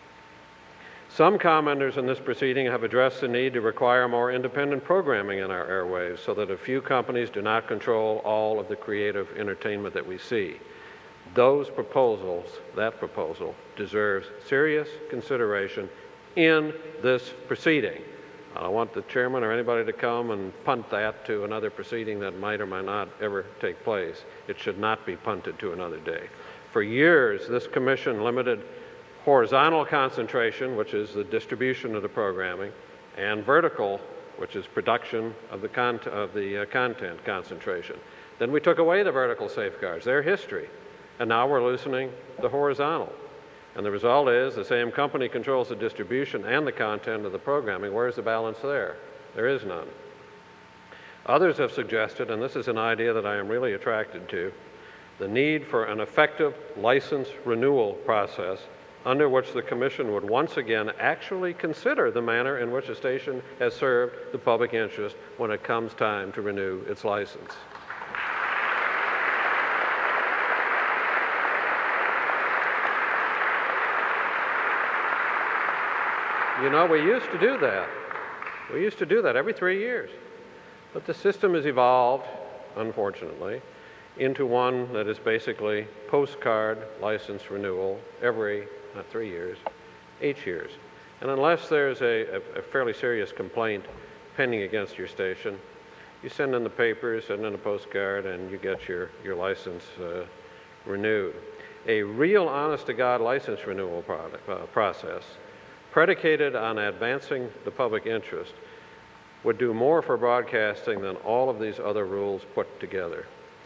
Some commenters in this proceeding have addressed the need to require more independent programming in our airwaves so that a few companies do not control all of the creative entertainment that we see. Those proposals, that proposal, deserves serious consideration in this proceeding. I don't want the chairman or anybody to come and punt that to another proceeding that might or might not ever take place. It should not be punted to another day. For years, this commission limited horizontal concentration, which is the distribution of the programming, and vertical, which is production of the, con of the uh, content concentration. Then we took away the vertical safeguards, their history, and now we're loosening the horizontal. And the result is the same company controls the distribution and the content of the programming. Where's the balance there? There is none. Others have suggested, and this is an idea that I am really attracted to, the need for an effective license renewal process under which the Commission would once again actually consider the manner in which a station has served the public interest when it comes time to renew its license. You know, we used to do that. We used to do that every three years. But the system has evolved, unfortunately, into one that is basically postcard license renewal every, not three years, eight years. And unless there's a, a, a fairly serious complaint pending against your station, you send in the papers, send in a postcard, and you get your, your license uh, renewed. A real honest-to-God license renewal product, uh, process predicated on advancing the public interest would do more for broadcasting than all of these other rules put together.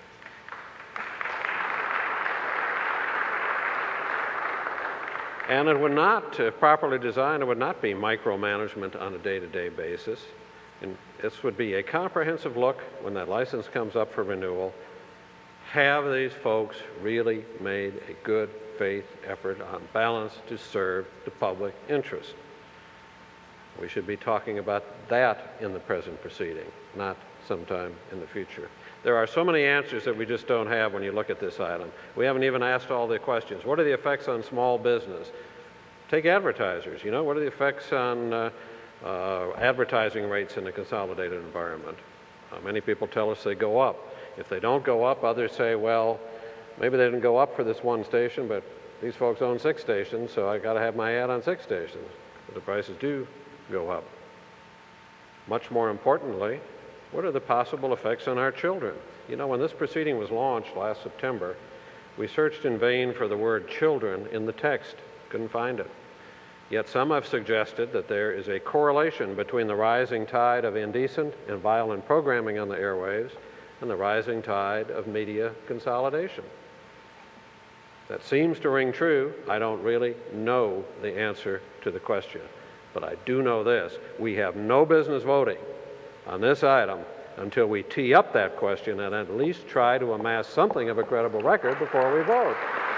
And it would not, if properly designed, it would not be micromanagement on a day-to-day basis. And this would be a comprehensive look when that license comes up for renewal. Have these folks really made a good faith effort on balance to serve the public interest? We should be talking about that in the present proceeding, not sometime in the future. There are so many answers that we just don't have when you look at this item. We haven't even asked all the questions. What are the effects on small business? Take advertisers, you know, what are the effects on uh, uh, advertising rates in a consolidated environment? Uh, many people tell us they go up. If they don't go up, others say, well, maybe they didn't go up for this one station, but these folks own six stations, so I got to have my ad on six stations. But the prices do go up. Much more importantly, what are the possible effects on our children? You know, when this proceeding was launched last September, we searched in vain for the word children in the text. Couldn't find it. Yet some have suggested that there is a correlation between the rising tide of indecent and violent programming on the airwaves and the rising tide of media consolidation. That seems to ring true. I don't really know the answer to the question. But I do know this. We have no business voting on this item until we tee up that question and at least try to amass something of a credible record before we vote.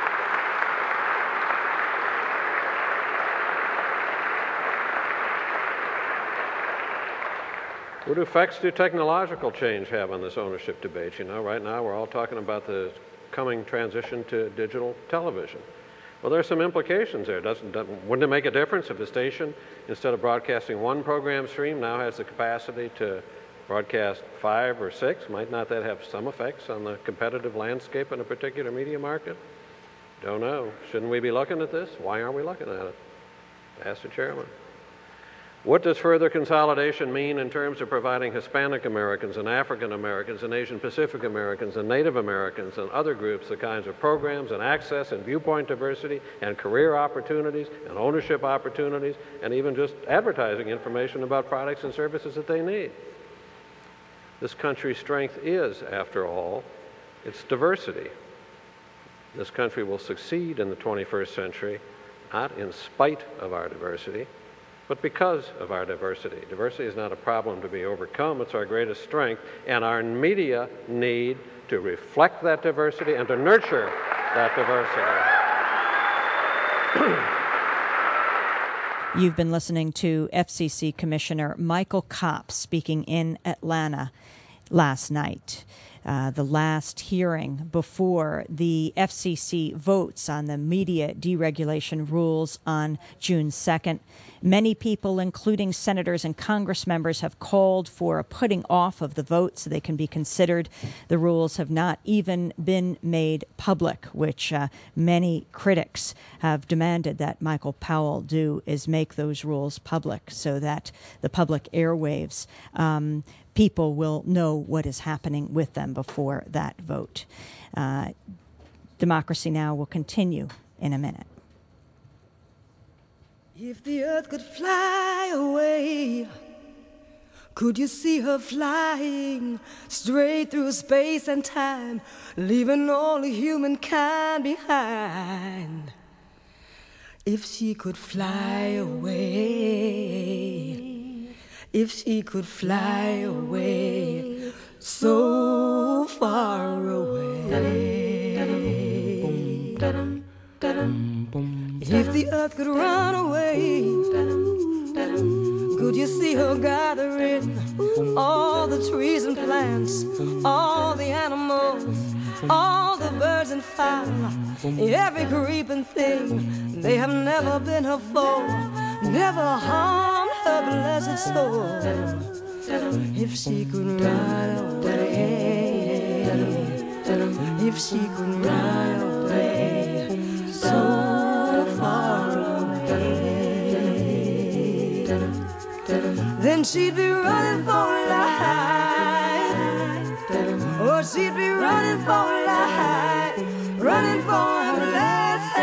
What effects do technological change have on this ownership debate? You know, right now we're all talking about the coming transition to digital television. Well, there's some implications there. Doesn't, doesn't, wouldn't it make a difference if the station, instead of broadcasting one program stream, now has the capacity to broadcast five or six? Might not that have some effects on the competitive landscape in a particular media market? Don't know. Shouldn't we be looking at this? Why aren't we looking at it? Ask the chairman. What does further consolidation mean in terms of providing Hispanic Americans and African Americans and Asian Pacific Americans and Native Americans and other groups the kinds of programs and access and viewpoint diversity and career opportunities and ownership opportunities and even just advertising information about products and services that they need? This country's strength is, after all, its diversity. This country will succeed in the twenty-first century, not in spite of our diversity, but because of our diversity. Diversity is not a problem to be overcome, it's our greatest strength, and our media need to reflect that diversity and to nurture that diversity. You've been listening to F C C Commissioner Michael Kopp speaking in Atlanta last night. Uh, the last hearing before the F C C votes on the media deregulation rules on June second. Many people, including senators and Congress members, have called for a putting off of the vote so they can be considered. The rules have not even been made public, which uh, many critics have demanded that Michael Powell do, is make those rules public so that the public airwaves um, people will know what is happening with them before that vote. Uh, Democracy Now! Will continue in a minute. If the earth could fly away, could you see her flying straight through space and time, leaving all humankind behind? If she could fly away, if she could fly away, so far away. If the earth could run away, could you see her gathering all the trees and plants, all the animals, all the birds and fowl, every creeping thing? They have never been her foe, never harm her blessed soul. If she could ride away, if she could ride away, so far away, then she'd be running for life. Oh, she'd be running for life, running for her blessed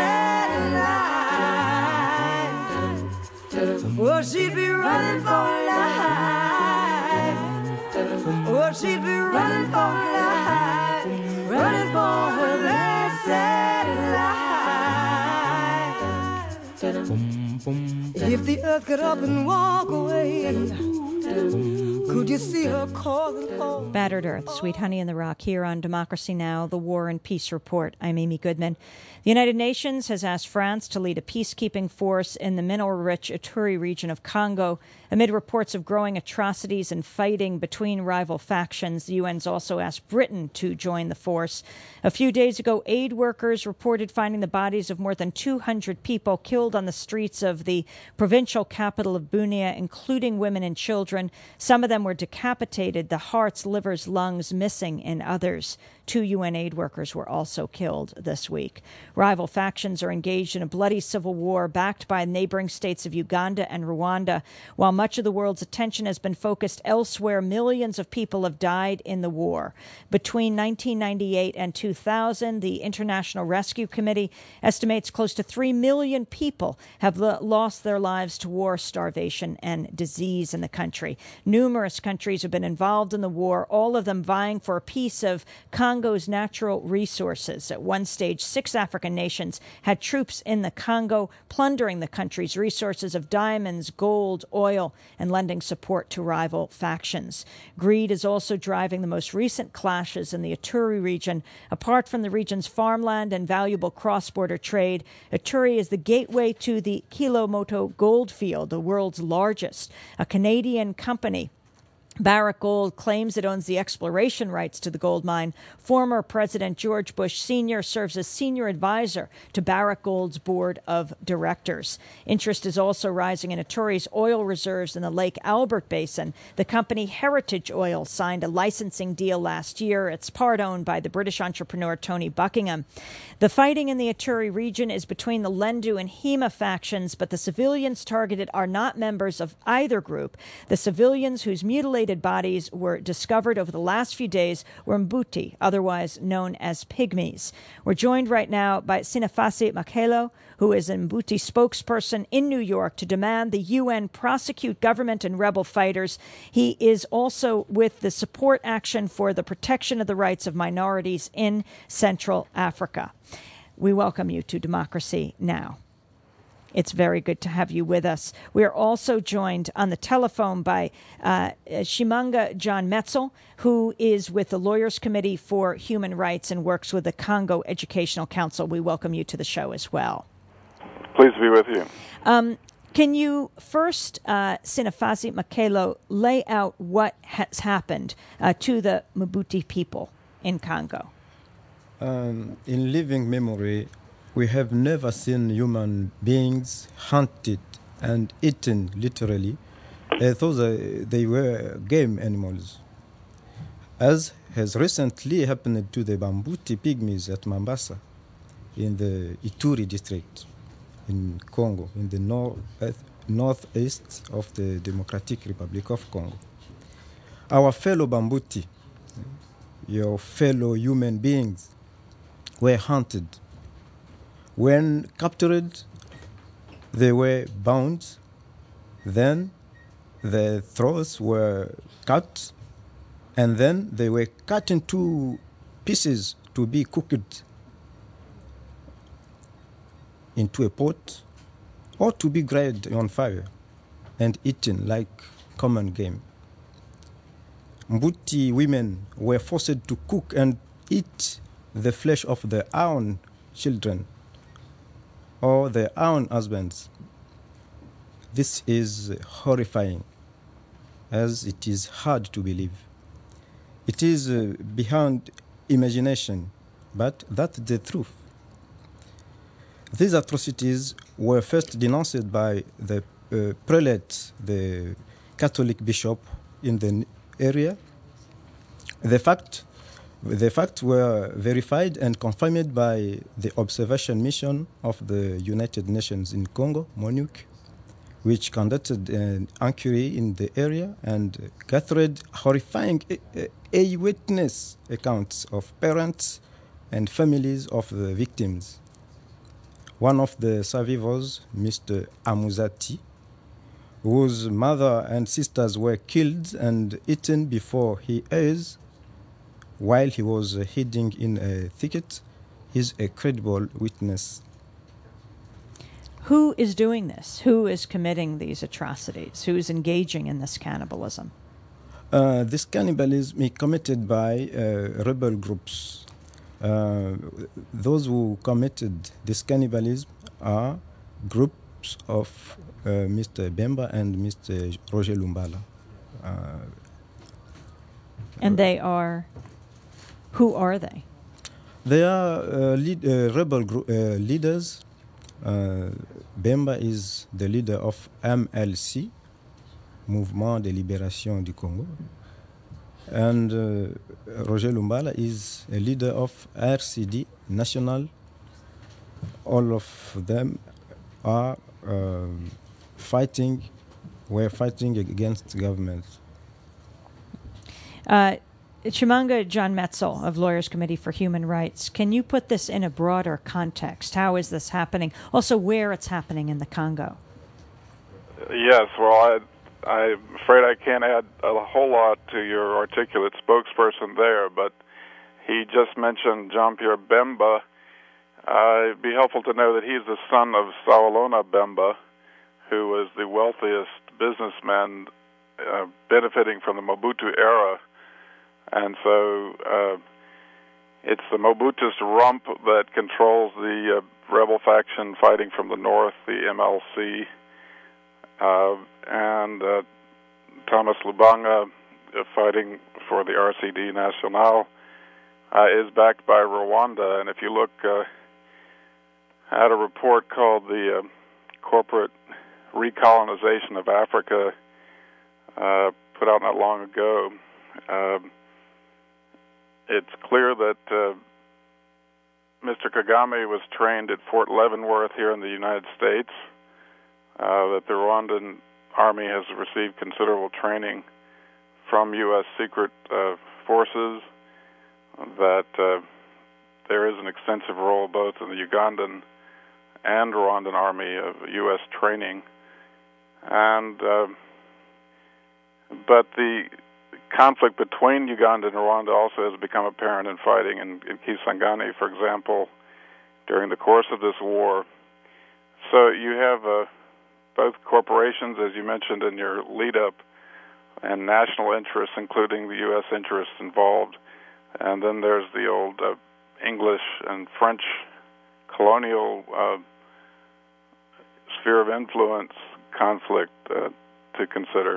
life. Oh, she'd be running for life. Oh, she'd be running for life, running for her blessed life. If the earth got up and walk away, could you see her calling home? Battered Earth, Sweet Honey in the Rock, here on Democracy Now!, the War and Peace Report. I'm Amy Goodman. The United Nations has asked France to lead a peacekeeping force in the mineral-rich Ituri region of Congo. Amid reports of growing atrocities and fighting between rival factions, the U N's also asked Britain to join the force. A few days ago, aid workers reported finding the bodies of more than two hundred people killed on the streets of the provincial capital of Bunia, including women and children. Some of them were decapitated, the hearts, livers, lungs missing in others. Two U N aid workers were also killed this week. Rival factions are engaged in a bloody civil war backed by neighboring states of Uganda and Rwanda. While much of the world's attention has been focused elsewhere, millions of people have died in the war. Between nineteen ninety-eight and two thousand, the International Rescue Committee estimates close to three million people have lost their lives to war, starvation, and disease in the country. Numerous countries have been involved in the war, all of them vying for a piece of Congo's natural resources. At one stage, six African nations had troops in the Congo, plundering the country's resources of diamonds, gold, oil, and lending support to rival factions. Greed is also driving the most recent clashes in the Ituri region. Apart from the region's farmland and valuable cross-border trade, Ituri is the gateway to the Kilomoto gold field, the world's largest. A Canadian company, Barrick Gold, claims it owns the exploration rights to the gold mine. Former President George Bush Senior serves as senior advisor to Barrick Gold's board of directors. Interest is also rising in Ituri's oil reserves in the Lake Albert Basin. The company Heritage Oil signed a licensing deal last year. It's part owned by the British entrepreneur Tony Buckingham. The fighting in the Ituri region is between the Lendu and Hema factions, but the civilians targeted are not members of either group. The civilians whose mutilated bodies were discovered over the last few days were Mbuti, otherwise known as Pygmies. We're joined right now by Sinafasi Makelo, who is a Mbuti spokesperson in New York to demand the U N prosecute government and rebel fighters. He is also with the Support Action for the Protection of the Rights of Minorities in Central Africa. We welcome you to Democracy Now! It's very good to have you with us. We are also joined on the telephone by uh, Shimanga John Metzel, who is with the Lawyers Committee for Human Rights and works with the Congo Educational Council. We welcome you to the show as well. Pleased to be with you. Um, can you first, uh, Sinafasi Makelo, lay out what has happened uh, to the Mbuti people in Congo? Um, in living memory, we have never seen human beings hunted and eaten, literally, as though they were game animals, as has recently happened to the Bambuti Pygmies at Mambasa, in the Ituri district in Congo, in the north, northeast of the Democratic Republic of Congo. Our fellow Bambuti, your fellow human beings, were hunted. When captured, they were bound. Then the throats were cut, and then they were cut into pieces to be cooked into a pot or to be grilled on fire and eaten like common game. Mbuti women were forced to cook and eat the flesh of their own children or their own husbands. This is horrifying, as it is hard to believe. It is uh, beyond imagination, but that's the truth. These atrocities were first denounced by the uh, prelate, the Catholic bishop in the area. The fact, the facts were verified and confirmed by the observation mission of the United Nations in Congo, MONUC, which conducted an inquiry in the area and gathered horrifying eyewitness accounts of parents and families of the victims. One of the survivors, Mister Amuzati, whose mother and sisters were killed and eaten before his eyes while he was hiding in a thicket, is a credible witness. Who is doing this? Who is committing these atrocities? Who is engaging in this cannibalism? Uh, this cannibalism is committed by uh, rebel groups. Uh, those who committed this cannibalism are groups of uh, Mister Bemba and Mister Roger Lumbala. Uh, and they are, who are they? They are uh, lead, uh, rebel group, uh, leaders. Uh, Bemba is the leader of M L C, Mouvement de Libération du Congo. And uh, Roger Lumbala is a leader of R C D, National. All of them are uh, fighting, were fighting against the government. Uh, Chimanga John Metzel of Lawyers Committee for Human Rights, can you put this in a broader context? How is this happening? Also, where it's happening in the Congo? Yes, well, I, I'm afraid I can't add a whole lot to your articulate spokesperson there, but he just mentioned Jean-Pierre Bemba. Uh, it'd be helpful to know that he's the son of Sawolona Bemba, who was the wealthiest businessman uh, benefiting from the Mobutu era. And so uh, it's the Mobutist rump that controls the uh, rebel faction fighting from the north, the M L C. Uh, and uh, Thomas Lubanga, uh, fighting for the R C D National, uh, is backed by Rwanda. And if you look uh, at a report called the uh, Corporate Recolonization of Africa, uh, put out not long ago, uh, it's clear that uh, Mister Kagame was trained at Fort Leavenworth here in the United States, uh, that the Rwandan army has received considerable training from U S secret uh, forces, that uh, there is an extensive role both in the Ugandan and Rwandan army of U S training. And uh, but the conflict between Uganda and Rwanda also has become apparent in fighting in, in Kisangani, for example, during the course of this war. So you have uh, both corporations, as you mentioned in your lead-up, and national interests, including the U S interests involved. And then there's the old uh, English and French colonial uh, sphere of influence conflict uh, to consider.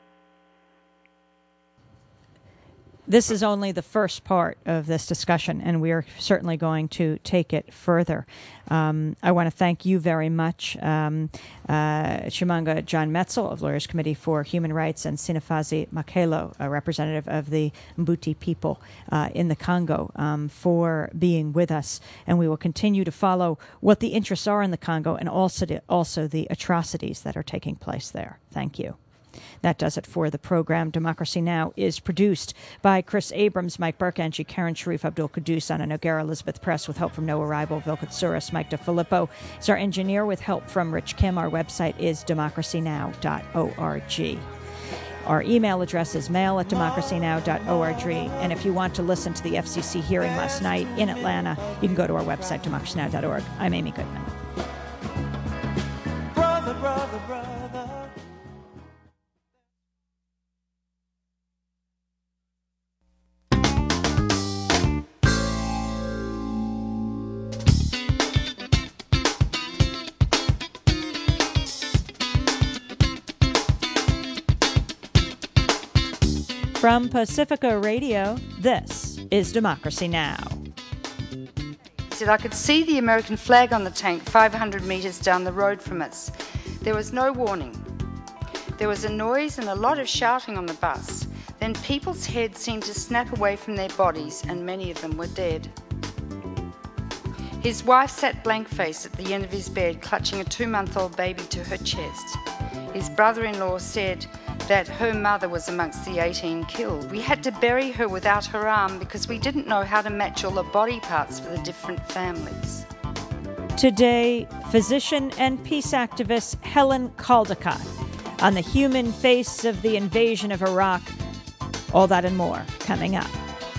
This is only the first part of this discussion, and we are certainly going to take it further. Um, I want to thank you very much, um, uh, Chimanga John Metzel of Lawyers Committee for Human Rights, and Sinafazi Makelo, a representative of the Mbuti people uh, in the Congo, um, for being with us. And we will continue to follow what the interests are in the Congo and also the, also the atrocities that are taking place there. Thank you. That does it for the program. Democracy Now! Is produced by Chris Abrams, Mike Burkanji, Karen Sharif, Abdul Qudus, Anna Noguera, Elizabeth Press, with help from Noah Ribel, Vilka Tsuris, Mike DeFilippo is our engineer, with help from Rich Kim. Our website is democracy now dot org. Our email address is mail at democracy now dot org. And if you want to listen to the F C C hearing last night in Atlanta, you can go to our website, democracy now dot org. I'm Amy Goodman. Brother, brother, brother. From Pacifica Radio, this is Democracy Now! He said, I could see the American flag on the tank five hundred metres down the road from us. There was no warning. There was a noise and a lot of shouting on the bus. Then people's heads seemed to snap away from their bodies, and many of them were dead. His wife sat blank-faced at the end of his bed, clutching a two-month-old baby to her chest. His brother-in-law said that her mother was amongst the eighteen killed. We had to bury her without her arm because we didn't know how to match all the body parts for the different families. Today, physician and peace activist Helen Caldicott on the human face of the invasion of Iraq. All that and more coming up.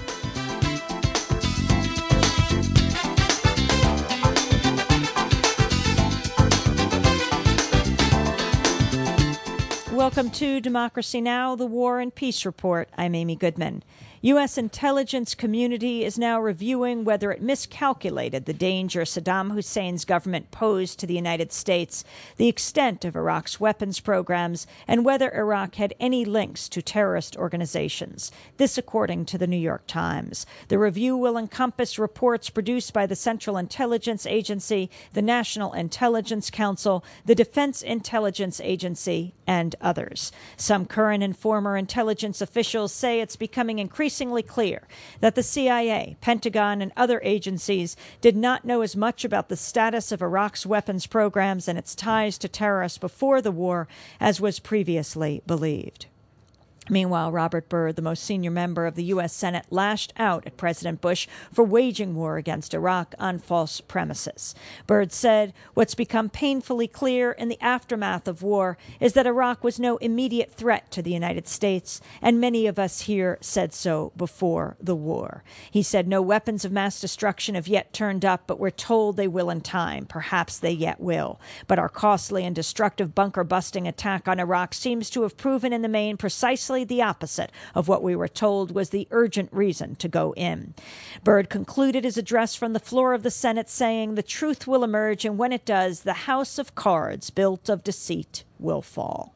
Welcome to Democracy Now!, the War and Peace Report. I'm Amy Goodman. U S intelligence community is now reviewing whether it miscalculated the danger Saddam Hussein's government posed to the United States, the extent of Iraq's weapons programs, and whether Iraq had any links to terrorist organizations. This according to the New York Times. The review will encompass reports produced by the Central Intelligence Agency, the National Intelligence Council, the Defense Intelligence Agency, and others. Some current and former intelligence officials say it's becoming increasingly Increasingly clear that the C I A, Pentagon, and other agencies did not know as much about the status of Iraq's weapons programs and its ties to terrorists before the war as was previously believed. Meanwhile, Robert Byrd, the most senior member of the U S Senate, lashed out at President Bush for waging war against Iraq on false premises. Byrd said, "What's become painfully clear in the aftermath of war is that Iraq was no immediate threat to the United States, and many of us here said so before the war." He said no weapons of mass destruction have yet turned up, but we're told they will in time. Perhaps they yet will. But our costly and destructive bunker-busting attack on Iraq seems to have proven in the main precisely the opposite of what we were told was the urgent reason to go in. Byrd concluded his address from the floor of the Senate saying, "The truth will emerge, and when it does, the house of cards built of deceit will fall."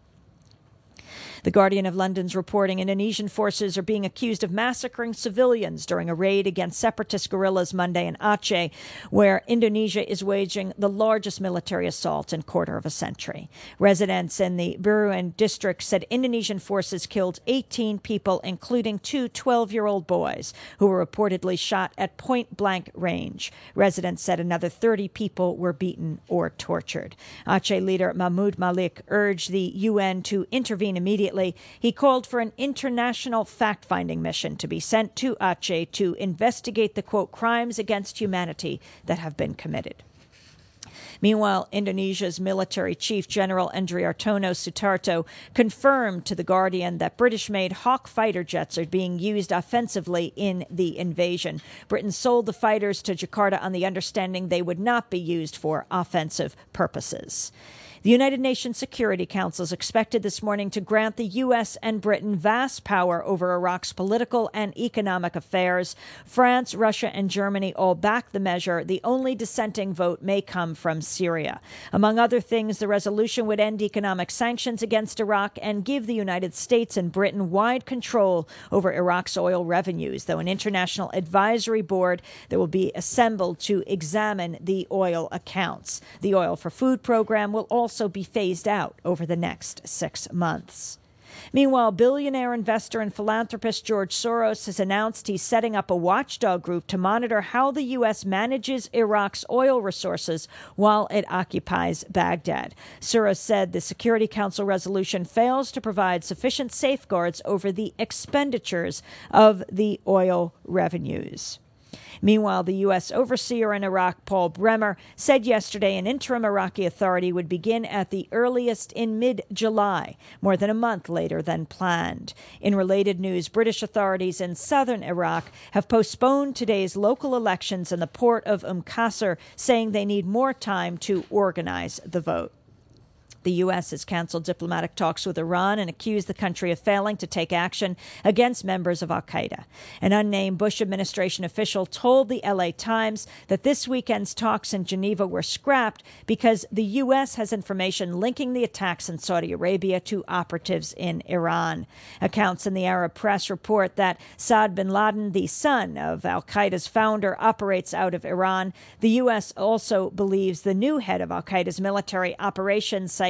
The Guardian of London's reporting Indonesian forces are being accused of massacring civilians during a raid against separatist guerrillas Monday in Aceh, where Indonesia is waging the largest military assault in a quarter of a century. Residents in the Buruan district said Indonesian forces killed eighteen people, including two twelve-year-old boys who were reportedly shot at point-blank range. Residents said another thirty people were beaten or tortured. Aceh leader Mahmud Malik urged the U N to intervene immediately. He called for an international fact-finding mission to be sent to Aceh to investigate the, quote, crimes against humanity that have been committed. Meanwhile, Indonesia's military chief, General Endriartono Sutarto, confirmed to The Guardian that British-made Hawk fighter jets are being used offensively in the invasion. Britain sold the fighters to Jakarta on the understanding they would not be used for offensive purposes. The United Nations Security Council is expected this morning to grant the U S and Britain vast power over Iraq's political and economic affairs. France, Russia, and Germany all back the measure. The only dissenting vote may come from Syria. Among other things, the resolution would end economic sanctions against Iraq and give the United States and Britain wide control over Iraq's oil revenues, though an international advisory board that will be assembled to examine the oil accounts. The Oil for Food program will also also be phased out over the next six months. Meanwhile, billionaire investor and philanthropist George Soros has announced he's setting up a watchdog group to monitor how the U S manages Iraq's oil resources while it occupies Baghdad. Soros said the Security Council resolution fails to provide sufficient safeguards over the expenditures of the oil revenues. Meanwhile, the U S overseer in Iraq, Paul Bremer, said yesterday an interim Iraqi authority would begin at the earliest in mid-July, more than a month later than planned. In related news, British authorities in southern Iraq have postponed today's local elections in the port of Umm Qasr, saying they need more time to organize the vote. The U S has canceled diplomatic talks with Iran and accused the country of failing to take action against members of al-Qaeda. An unnamed Bush administration official told the L A Times that this weekend's talks in Geneva were scrapped because the U S has information linking the attacks in Saudi Arabia to operatives in Iran. Accounts in the Arab press report that Saad bin Laden, the son of al-Qaeda's founder, operates out of Iran. The U S also believes the new head of al-Qaeda's military operations, Saeed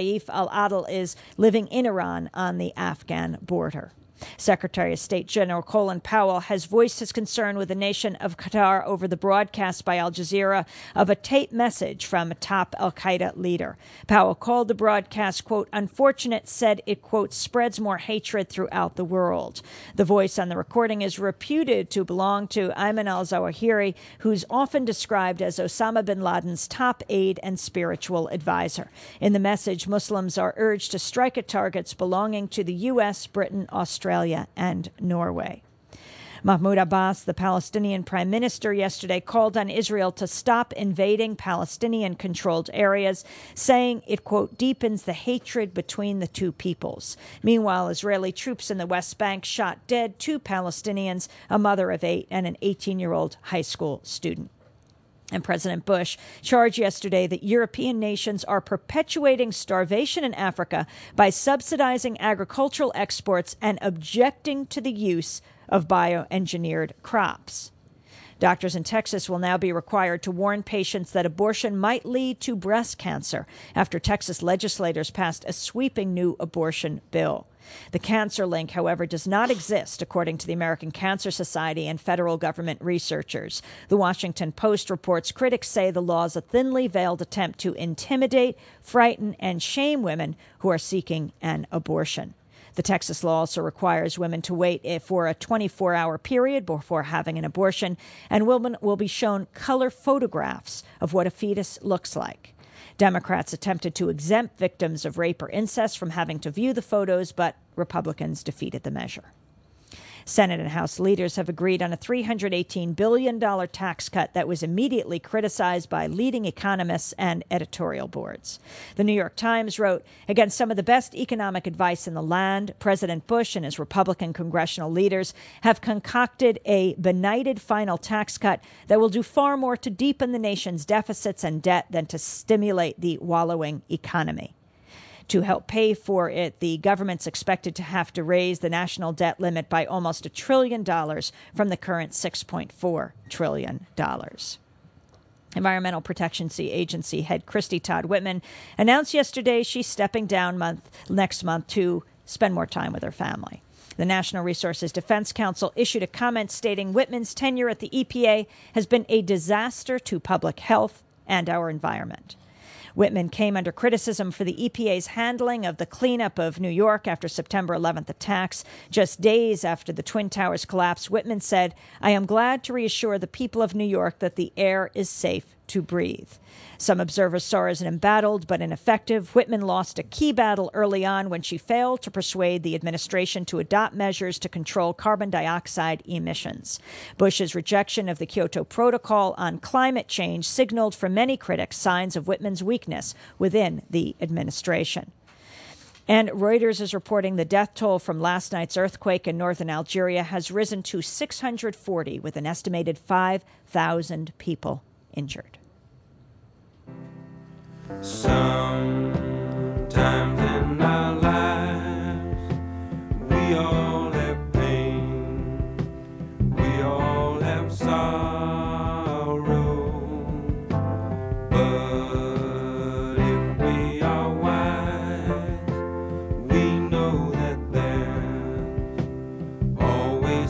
Naif al-Adel is living in Iran on the Afghan border. Secretary of State General Colin Powell has voiced his concern with the nation of Qatar over the broadcast by Al Jazeera of a taped message from a top al-Qaeda leader. Powell called the broadcast, quote, unfortunate, said it, quote, spreads more hatred throughout the world. The voice on the recording is reputed to belong to Ayman al-Zawahiri, who's often described as Osama bin Laden's top aide and spiritual advisor. In the message, Muslims are urged to strike at targets belonging to the U S, Britain, Australia, and Norway. Mahmoud Abbas, the Palestinian prime minister, yesterday called on Israel to stop invading Palestinian-controlled areas, saying it, quote, deepens the hatred between the two peoples. Meanwhile, Israeli troops in the West Bank shot dead two Palestinians, a mother of eight and an eighteen-year-old high school student. And President Bush charged yesterday that European nations are perpetuating starvation in Africa by subsidizing agricultural exports and objecting to the use of bioengineered crops. Doctors in Texas will now be required to warn patients that abortion might lead to breast cancer after Texas legislators passed a sweeping new abortion bill. The cancer link, however, does not exist, according to the American Cancer Society and federal government researchers. The Washington Post reports critics say the law is a thinly veiled attempt to intimidate, frighten, and shame women who are seeking an abortion. The Texas law also requires women to wait for a twenty-four hour period before having an abortion, and women will be shown color photographs of what a fetus looks like. Democrats attempted to exempt victims of rape or incest from having to view the photos, but Republicans defeated the measure. Senate and House leaders have agreed on a three hundred eighteen billion dollars tax cut that was immediately criticized by leading economists and editorial boards. The New York Times wrote, against some of the best economic advice in the land, President Bush and his Republican congressional leaders have concocted a benighted final tax cut that will do far more to deepen the nation's deficits and debt than to stimulate the wallowing economy. To help pay for it, the government's expected to have to raise the national debt limit by almost a trillion dollars from the current six point four trillion dollars. Environmental Protection Agency head Christy Todd Whitman announced yesterday she's stepping down month, next month to spend more time with her family. The National Resources Defense Council issued a comment stating Whitman's tenure at the E P A has been a disaster to public health and our environment. Whitman came under criticism for the E P A's handling of the cleanup of New York after September eleventh attacks. Just days after the Twin Towers collapse, Whitman said, I am glad to reassure the people of New York that the air is safe to breathe. Some observers saw her as an embattled but ineffective. Whitman lost a key battle early on when she failed to persuade the administration to adopt measures to control carbon dioxide emissions. Bush's rejection of the Kyoto Protocol on climate change signaled for many critics signs of Whitman's weakness within the administration. And Reuters is reporting the death toll from last night's earthquake in northern Algeria has risen to six hundred forty, with an estimated five thousand people injured. Sometimes in our lives, we all have pain, we all have sorrow, but if we are wise, we know that there's always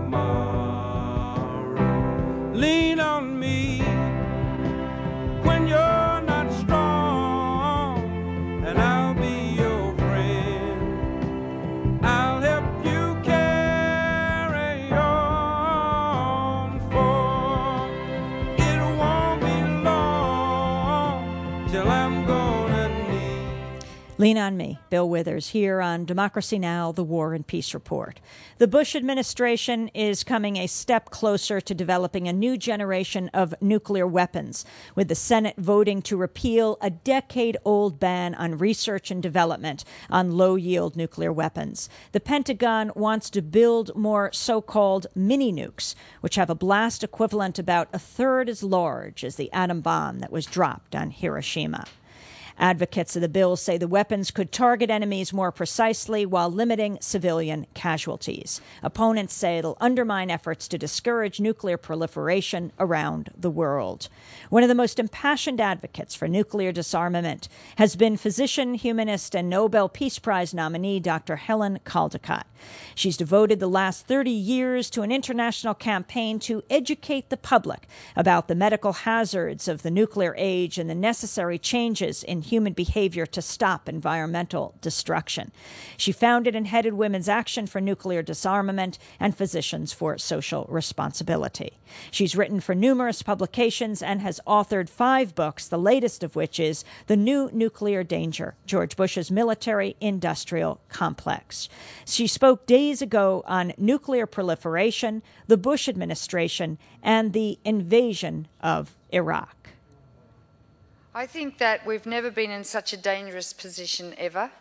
tomorrow. Lean on me when you're not strong, and I'll be your friend. I'll help you carry on, for it won't be long till I'm gonna need. Lean on Me, Bill Withers, here on Democracy Now!, the War and Peace Report. The Bush administration is coming a step closer to developing a new generation of nuclear weapons, with the Senate voting to repeal a decade-old ban on research and development on low-yield nuclear weapons. The Pentagon wants to build more so-called mini-nukes, which have a blast equivalent about a third as large as the atom bomb that was dropped on Hiroshima. Advocates of the bill say the weapons could target enemies more precisely while limiting civilian casualties. Opponents say it'll undermine efforts to discourage nuclear proliferation around the world. One of the most impassioned advocates for nuclear disarmament has been physician, humanist, and Nobel Peace Prize nominee Doctor Helen Caldicott. She's devoted the last thirty years to an international campaign to educate the public about the medical hazards of the nuclear age and the necessary changes in human behavior to stop environmental destruction. She founded and headed Women's Action for Nuclear Disarmament and Physicians for Social Responsibility. She's written for numerous publications and has authored five books, the latest of which is The New Nuclear Danger, George Bush's Military-Industrial Complex. She spoke days ago on nuclear proliferation, the Bush administration, and the invasion of Iraq. I think that we've never been in such a dangerous position ever.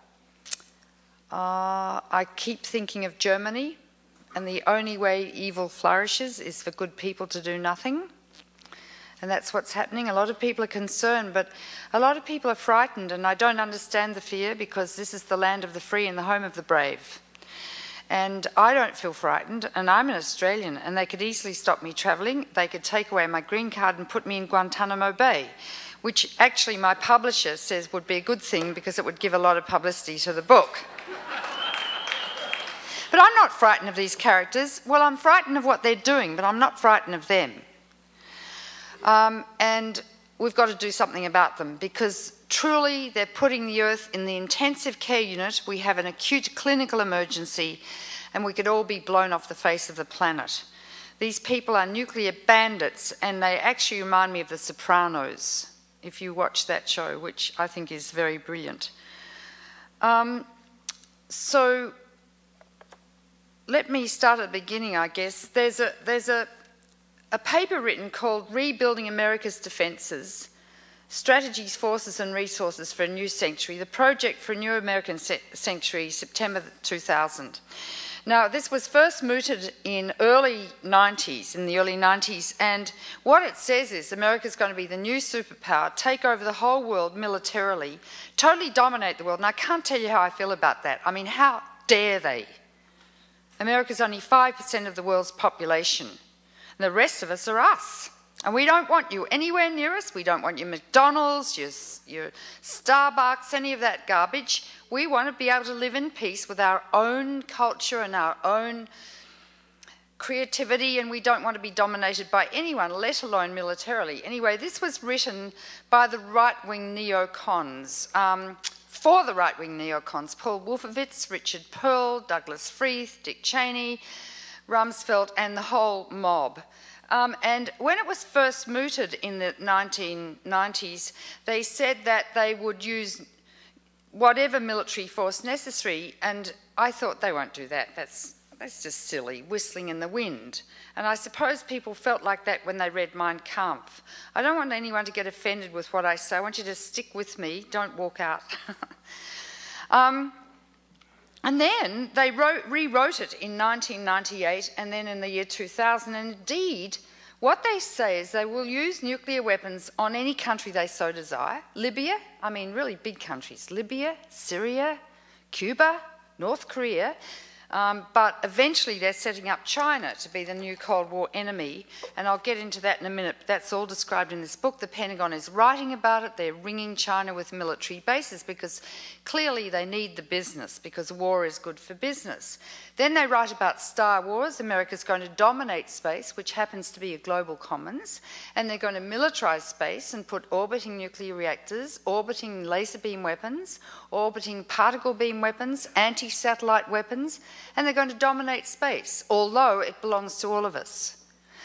Uh, I keep thinking of Germany, and the only way evil flourishes is for good people to do nothing. And that's what's happening. A lot of people are concerned, but a lot of people are frightened, and I don't understand the fear because this is the land of the free and the home of the brave. And I don't feel frightened, and I'm an Australian, and they could easily stop me travelling. They could take away my green card and put me in Guantanamo Bay, which actually my publisher says would be a good thing because it would give a lot of publicity to the book. But I'm not frightened of these characters. Well, I'm frightened of what they're doing, but I'm not frightened of them. Um, and we've got to do something about them because truly they're putting the Earth in the intensive care unit. We have an acute clinical emergency and we could all be blown off the face of the planet. These people are nuclear bandits and they actually remind me of The Sopranos, if you watch that show, which I think is very brilliant. Um, so let me start at the beginning, I guess. There's a, there's a, a paper written called Rebuilding America's Defences, Strategies, Forces and Resources for a New Century, the Project for a New American Century, September two thousand. Now, this was first mooted in early nineties, in the early nineties, and what it says is America's going to be the new superpower, take over the whole world militarily, totally dominate the world. And I can't tell you how I feel about that. I mean, how dare they? America's only five percent of the world's population. And the rest of us are us. And we don't want you anywhere near us. We don't want your McDonald's, your, your Starbucks, any of that garbage. We want to be able to live in peace with our own culture and our own creativity, and we don't want to be dominated by anyone, let alone militarily. Anyway, this was written by the right-wing neocons, um, for the right-wing neocons, Paul Wolfowitz, Richard Pearl, Douglas Freeth, Dick Cheney, Rumsfeld, and the whole mob. Um, and when it was first mooted in the nineteen nineties, they said that they would use whatever military force necessary, and I thought they won't do that. That's, that's just silly, whistling in the wind. And I suppose people felt like that when they read Mein Kampf. I don't want anyone to get offended with what I say. I want you to stick with me, don't walk out. um, and then they wrote, rewrote it in nineteen ninety-eight and then in the year two thousand, and indeed, what they say is they will use nuclear weapons on any country they so desire. Libya, I mean really big countries, Libya, Syria, Cuba, North Korea, um, but eventually they're setting up China to be the new Cold War enemy, and I'll get into that in a minute, but that's all described in this book. The Pentagon is writing about it. They're ringing China with military bases because clearly they need the business, because war is good for business. Then they write about Star Wars. America's going to dominate space, which happens to be a global commons, and they're going to militarise space and put orbiting nuclear reactors, orbiting laser beam weapons, orbiting particle beam weapons, anti-satellite weapons, and they're going to dominate space, although it belongs to all of us.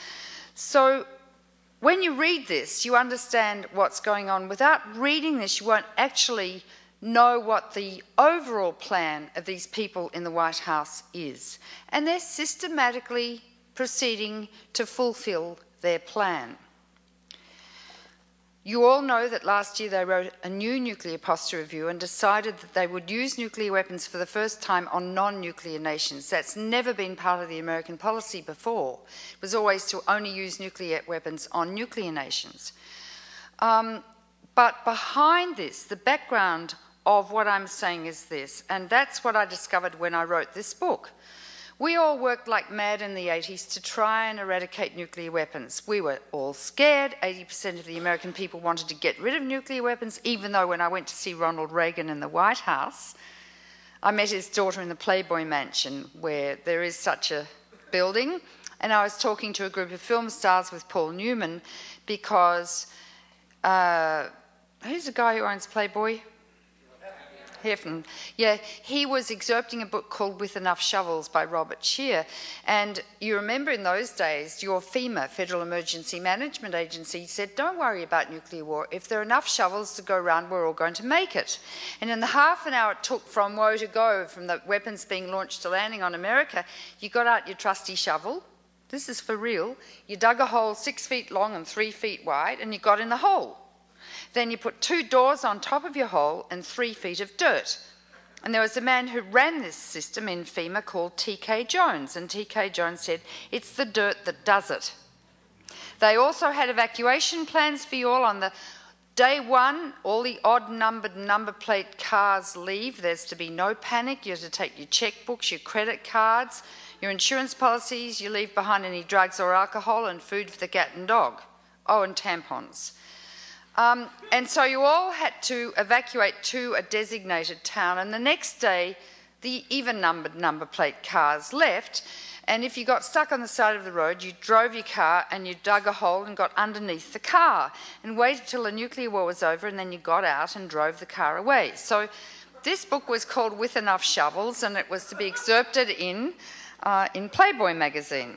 So when you read this, you understand what's going on. Without reading this, you won't actually know what the overall plan of these people in the White House is. And they're systematically proceeding to fulfill their plan. You all know that last year they wrote a new nuclear posture review and decided that they would use nuclear weapons for the first time on non-nuclear nations. That's never been part of the American policy before. It was always to only use nuclear weapons on nuclear nations. Um, But behind this, the background of what I'm saying is this, and that's what I discovered when I wrote this book. We all worked like mad in the eighties to try and eradicate nuclear weapons. We were all scared. eighty percent of the American people wanted to get rid of nuclear weapons, even though when I went to see Ronald Reagan in the White House, I met his daughter in the Playboy Mansion, where there is such a building, and I was talking to a group of film stars with Paul Newman because, uh, who's the guy who owns Playboy? Heffernan. Yeah, he was excerpting a book called With Enough Shovels by Robert Scheer. And you remember in those days, your FEMA, Federal Emergency Management Agency, said, don't worry about nuclear war. If there are enough shovels to go around, we're all going to make it. And in the half an hour it took from woe to go, from the weapons being launched to landing on America, you got out your trusty shovel. This is for real. You dug a hole six feet long and three feet wide, and you got in the hole. Then you put two doors on top of your hole and three feet of dirt. And there was a man who ran this system in FEMA called T K Jones, and T K Jones said, it's the dirt that does it. They also had evacuation plans for you all. On the day one, all the odd-numbered number plate cars leave. There's to be no panic. You have to take your checkbooks, your credit cards, your insurance policies. You leave behind any drugs or alcohol and food for the cat and dog. Oh, and tampons. Um, and so you all had to evacuate to a designated town, and the next day the even-numbered number plate cars left, and if you got stuck on the side of the road, you drove your car and you dug a hole and got underneath the car and waited till the nuclear war was over, and then you got out and drove the car away. So this book was called With Enough Shovels, and it was to be excerpted in, uh, in Playboy magazine.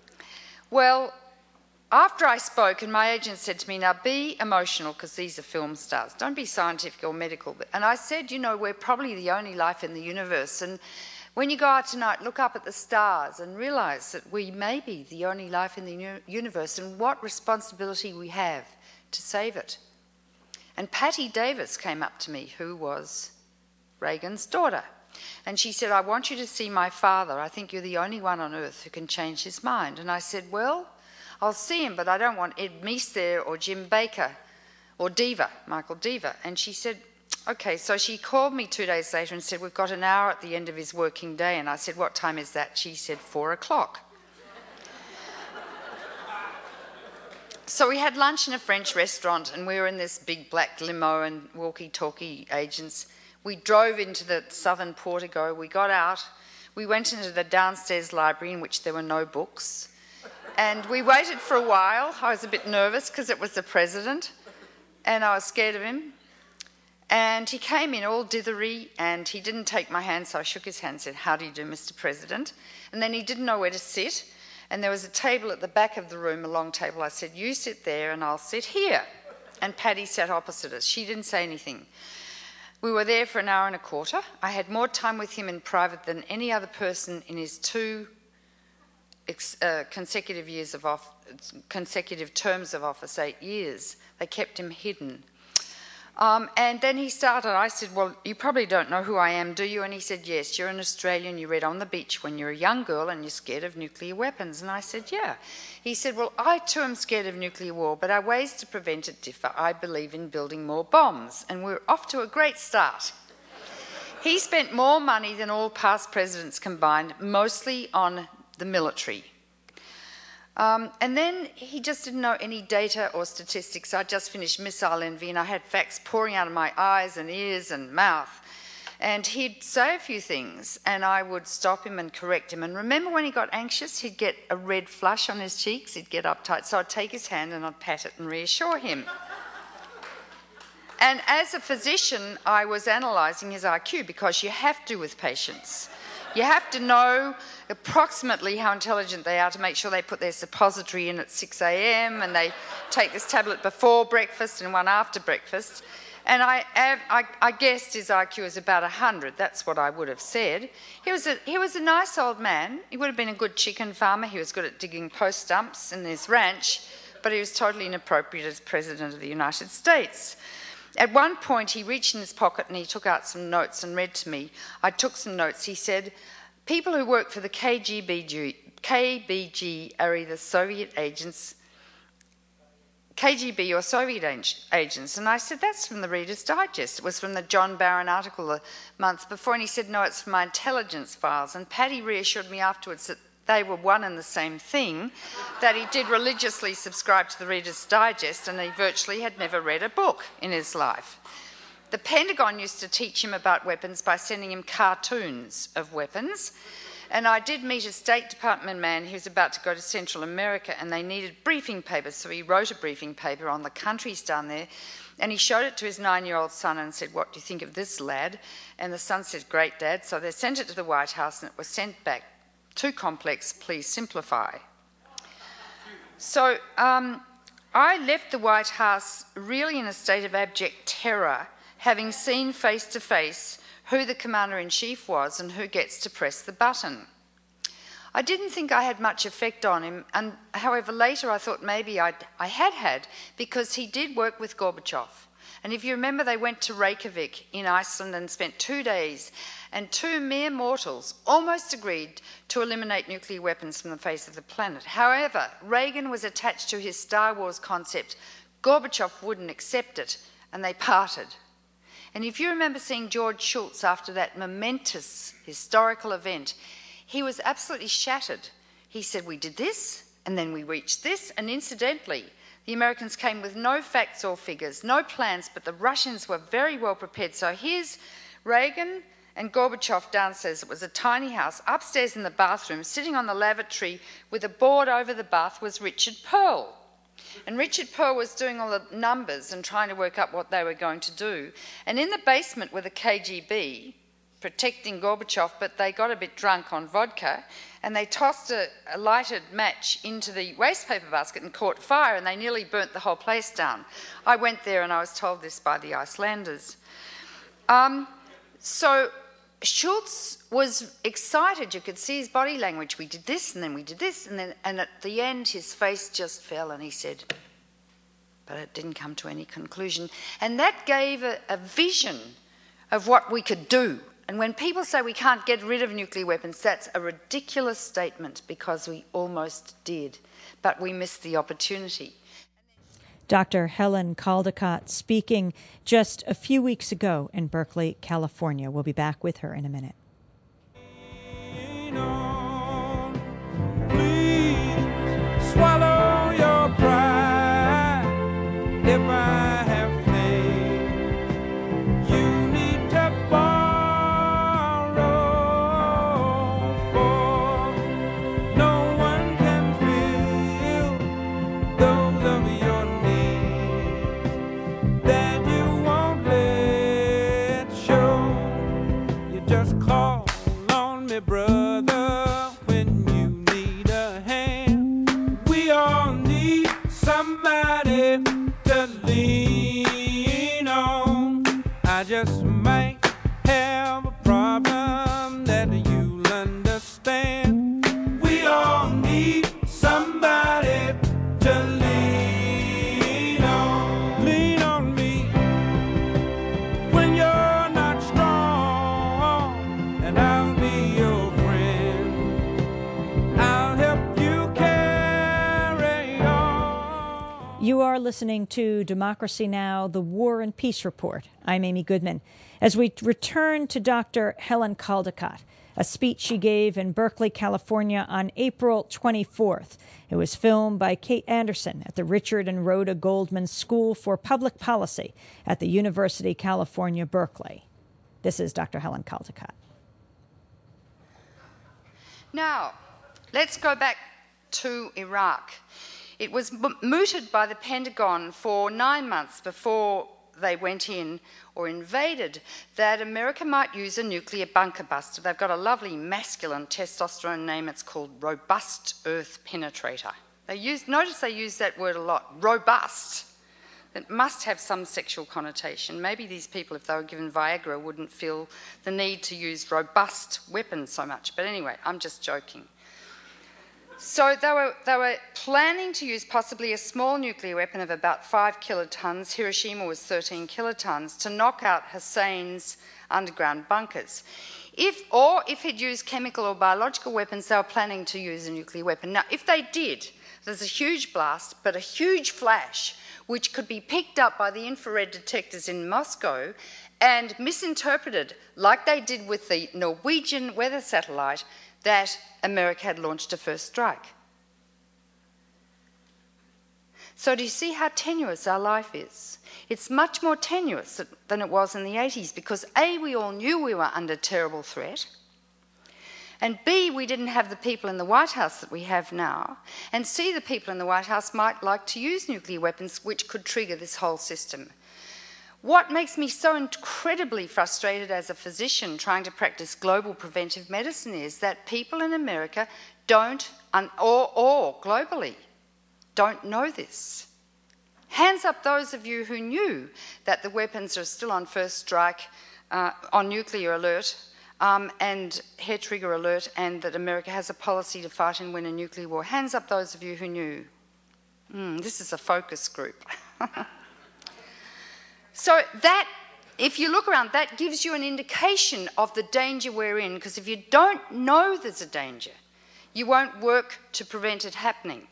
Well, after I spoke, and my agent said to me, now be emotional, because these are film stars. Don't be scientific or medical. And I said, you know, we're probably the only life in the universe. And when you go out tonight, look up at the stars and realise that we may be the only life in the universe, and what responsibility we have to save it. And Patty Davis came up to me, who was Reagan's daughter. And she said, I want you to see my father. I think you're the only one on earth who can change his mind. And I said, well, I'll see him, but I don't want Ed Meese there or Jim Baker or Diva, Michael Diva. And she said, okay. So she called me two days later and said, we've got an hour at the end of his working day. And I said, what time is that? She said, four o'clock. So we had lunch in a French restaurant, and we were in this big black limo and walkie-talkie agents. We drove into the southern Portico. We got out. We went into the downstairs library, in which there were no books. And we waited for a while. I was a bit nervous because it was the president, and I was scared of him. And he came in all dithery, and he didn't take my hand, so I shook his hand and said, how do you do, Mister President? And then he didn't know where to sit, and there was a table at the back of the room, a long table. I said, you sit there and I'll sit here. And Patty sat opposite us. She didn't say anything. We were there for an hour and a quarter. I had more time with him in private than any other person in his two Uh, consecutive years of off, consecutive terms of office, eight years. They kept him hidden. Um, and then he started. I said, well, you probably don't know who I am, do you? And he said, yes, you're an Australian. You read On the Beach when you're a young girl and you're scared of nuclear weapons. And I said, yeah. He said, well, I too am scared of nuclear war, but our ways to prevent it differ. I believe in building more bombs. And we're off to a great start. He spent more money than all past presidents combined, mostly on the military. Um, and then he just didn't know any data or statistics. I just finished Missile Envy, and I had facts pouring out of my eyes and ears and mouth. And he'd say a few things, and I would stop him and correct him. And remember when he got anxious, he'd get a red flush on his cheeks, he'd get uptight. So I'd take his hand and I'd pat it and reassure him. And as a physician, I was analysing his I Q, because you have to with patients. You have to know approximately how intelligent they are to make sure they put their suppository in at six a m and they take this tablet before breakfast and one after breakfast. And I, I, I guessed his I Q is about one hundred. That's what I would have said. He was, a, he was a nice old man. He would have been a good chicken farmer. He was good at digging post stumps in his ranch, but he was totally inappropriate as President of the United States. At one point, he reached in his pocket and he took out some notes and read to me. I took some notes. He said, people who work for the K G B G, K B G are either Soviet agents, K G B or Soviet agents. And I said, that's from the Reader's Digest. It was from the John Barron article a month before. And he said, no, it's from my intelligence files. And Paddy reassured me afterwards that they were one and the same thing, that he did religiously subscribe to the Reader's Digest and he virtually had never read a book in his life. The Pentagon used to teach him about weapons by sending him cartoons of weapons. And I did meet a State Department man who was about to go to Central America and they needed briefing papers, so he wrote a briefing paper on the countries down there and he showed it to his nine-year-old son and said, what do you think of this, lad? And the son said, great, Dad. So they sent it to the White House and it was sent back. Too complex, please simplify. So um, I left the White House really in a state of abject terror, having seen face-to-face who the Commander-in-Chief was and who gets to press the button. I didn't think I had much effect on him, and however later I thought maybe I'd, I had had, because he did work with Gorbachev. And if you remember, they went to Reykjavik in Iceland and spent two days, and two mere mortals almost agreed to eliminate nuclear weapons from the face of the planet. However, Reagan was attached to his Star Wars concept. Gorbachev wouldn't accept it, and they parted. And if you remember seeing George Shultz after that momentous historical event, he was absolutely shattered. He said, we did this, and then we reached this, and incidentally, the Americans came with no facts or figures, no plans, but the Russians were very well prepared. So here's Reagan and Gorbachev downstairs. It was a tiny house. Upstairs in the bathroom, sitting on the lavatory with a board over the bath, was Richard Pearl. And Richard Pearl was doing all the numbers and trying to work up what they were going to do. And in the basement were the K G B, protecting Gorbachev, but they got a bit drunk on vodka, and they tossed a, a lighted match into the wastepaper basket and caught fire, and they nearly burnt the whole place down. I went there and I was told this by the Icelanders. Um, so Shultz was excited. You could see his body language. We did this, and then we did this, and then and at the end his face just fell, and he said, but it didn't come to any conclusion. And that gave a, a vision of what we could do. And when people say we can't get rid of nuclear weapons, that's a ridiculous statement, because we almost did, but we missed the opportunity. Doctor Helen Caldicott speaking just a few weeks ago in Berkeley, California. We'll be back with her in a minute. Please swallow your pride. If I have faith, you need to borrow, for no one can fill those of your needs that you won't let show. You just call on me, brother, when you need a hand. We all need somebody to lean on. I just might have a problem that you'll understand. We all need somebody to lean on. Lean on me when you're not strong, and I'll be your friend. I'll help you carry on. You are listening to Democracy Now!, the War and Peace Report. I'm Amy Goodman. As we return to Doctor Helen Caldicott, a speech she gave in Berkeley, California on April twenty-fourth. It was filmed by Kate Anderson at the Richard and Rhoda Goldman School for Public Policy at the University of California, Berkeley. This is Doctor Helen Caldicott. Now, let's go back to Iraq. It was mooted by the Pentagon for nine months before they went in or invaded that America might use a nuclear bunker buster. They've got a lovely masculine testosterone name. It's called Robust Earth Penetrator. They use, notice they use that word a lot, robust. It must have some sexual connotation. Maybe these people, if they were given Viagra, wouldn't feel the need to use robust weapons so much. But anyway, I'm just joking. So they were, they were planning to use possibly a small nuclear weapon of about five kilotons. Hiroshima was thirteen kilotons, to knock out Hussein's underground bunkers. If, or if he'd used chemical or biological weapons, they were planning to use a nuclear weapon. Now, if they did, there's a huge blast, but a huge flash which could be picked up by the infrared detectors in Moscow and misinterpreted, like they did with the Norwegian weather satellite, that America had launched a first strike. So do you see how tenuous our life is? It's much more tenuous than it was in the eighties because A, we all knew we were under terrible threat, and B, we didn't have the people in the White House that we have now, and C, the people in the White House might like to use nuclear weapons which could trigger this whole system. What makes me so incredibly frustrated as a physician trying to practice global preventive medicine is that people in America don't, or, or globally, don't know this. Hands up those of you who knew that the weapons are still on first strike, uh, on nuclear alert, um, and hair trigger alert, and that America has a policy to fight and win a nuclear war. Hands up those of you who knew. Mm, this is a focus group. So that, if you look around, that gives you an indication of the danger we're in, because if you don't know there's a danger, you won't work to prevent it happening.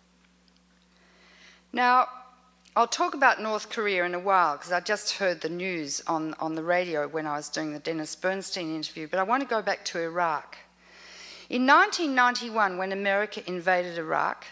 Now, I'll talk about North Korea in a while, because I just heard the news on, on the radio when I was doing the Dennis Bernstein interview, but I want to go back to Iraq. In nineteen ninety-one, when America invaded Iraq,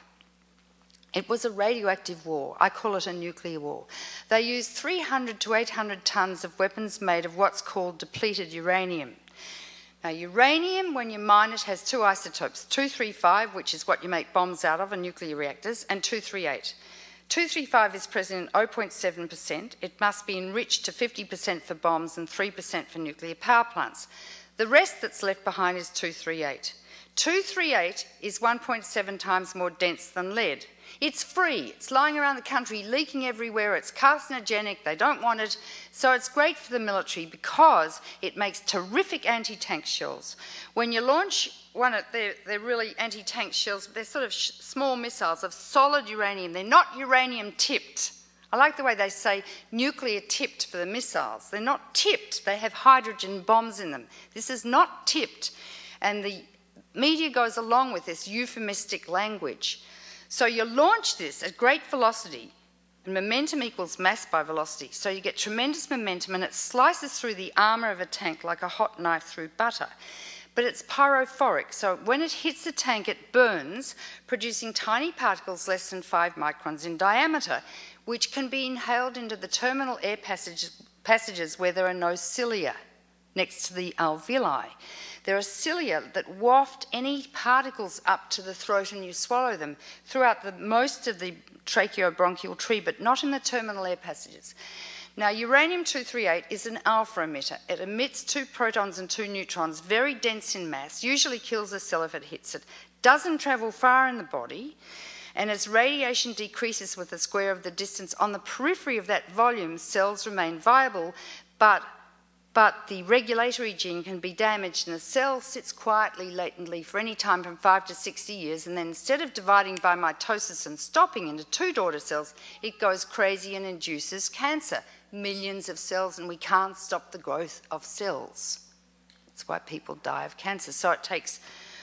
it was a radioactive war. I call it a nuclear war. They used three hundred to eight hundred tonnes of weapons made of what's called depleted uranium. Now, uranium, when you mine it, has two isotopes, two thirty-five, which is what you make bombs out of in nuclear reactors, and two thirty-eight. two thirty-five is present in zero point seven percent. It must be enriched to fifty percent for bombs and three percent for nuclear power plants. The rest that's left behind is two thirty-eight. two thirty-eight is one point seven times more dense than lead. It's free, it's lying around the country, leaking everywhere, it's carcinogenic, they don't want it, so it's great for the military because it makes terrific anti-tank shells. When you launch one of, they're, they're really anti-tank shells, they're sort of sh small missiles of solid uranium, they're not uranium tipped. I like the way they say nuclear tipped for the missiles. They're not tipped, they have hydrogen bombs in them. This is not tipped, and the media goes along with this euphemistic language. So you launch this at great velocity, and momentum equals mass by velocity. So you get tremendous momentum, and it slices through the armour of a tank like a hot knife through butter. But it's pyrophoric, so when it hits the tank, it burns, producing tiny particles less than five microns in diameter, which can be inhaled into the terminal air passage, passages where there are no cilia next to the alveoli. There are cilia that waft any particles up to the throat and you swallow them throughout the, most of the tracheobronchial tree, but not in the terminal air passages. Now, uranium two thirty-eight is an alpha emitter. It emits two protons and two neutrons, very dense in mass, usually kills a cell if it hits it, doesn't travel far in the body, and as radiation decreases with the square of the distance on the periphery of that volume, cells remain viable, but But the regulatory gene can be damaged and the cell sits quietly, latently, for any time from five to sixty years, and then instead of dividing by mitosis and stopping into two daughter cells, it goes crazy and induces cancer. Millions of cells, and we can't stop the growth of cells. That's why people die of cancer. So it takes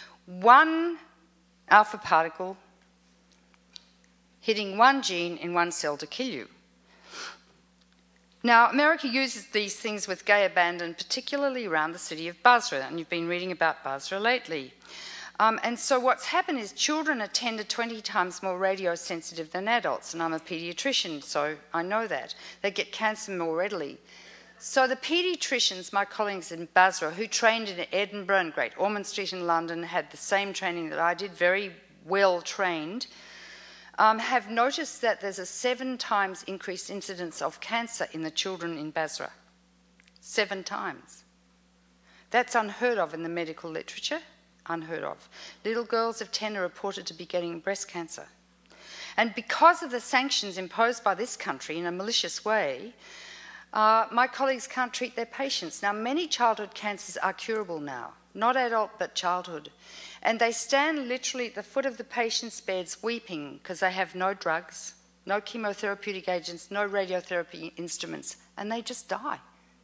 one alpha particle hitting one gene in one cell to kill you. Now, America uses these things with gay abandon, particularly around the city of Basra, and you've been reading about Basra lately. Um, and so what's happened is children are ten to twenty times more radiosensitive than adults, and I'm a paediatrician, so I know that. They get cancer more readily. So the paediatricians, my colleagues in Basra, who trained in Edinburgh and Great Ormond Street in London, had the same training that I did, very well trained, Um, have noticed that there's a seven times increased incidence of cancer in the children in Basra. Seven times. That's unheard of in the medical literature, unheard of. Little girls of ten are reported to be getting breast cancer. And because of the sanctions imposed by this country in a malicious way, uh, my colleagues can't treat their patients. Now, many childhood cancers are curable now, not adult but childhood. And they stand literally at the foot of the patient's beds weeping because they have no drugs, no chemotherapeutic agents, no radiotherapy instruments, and they just die.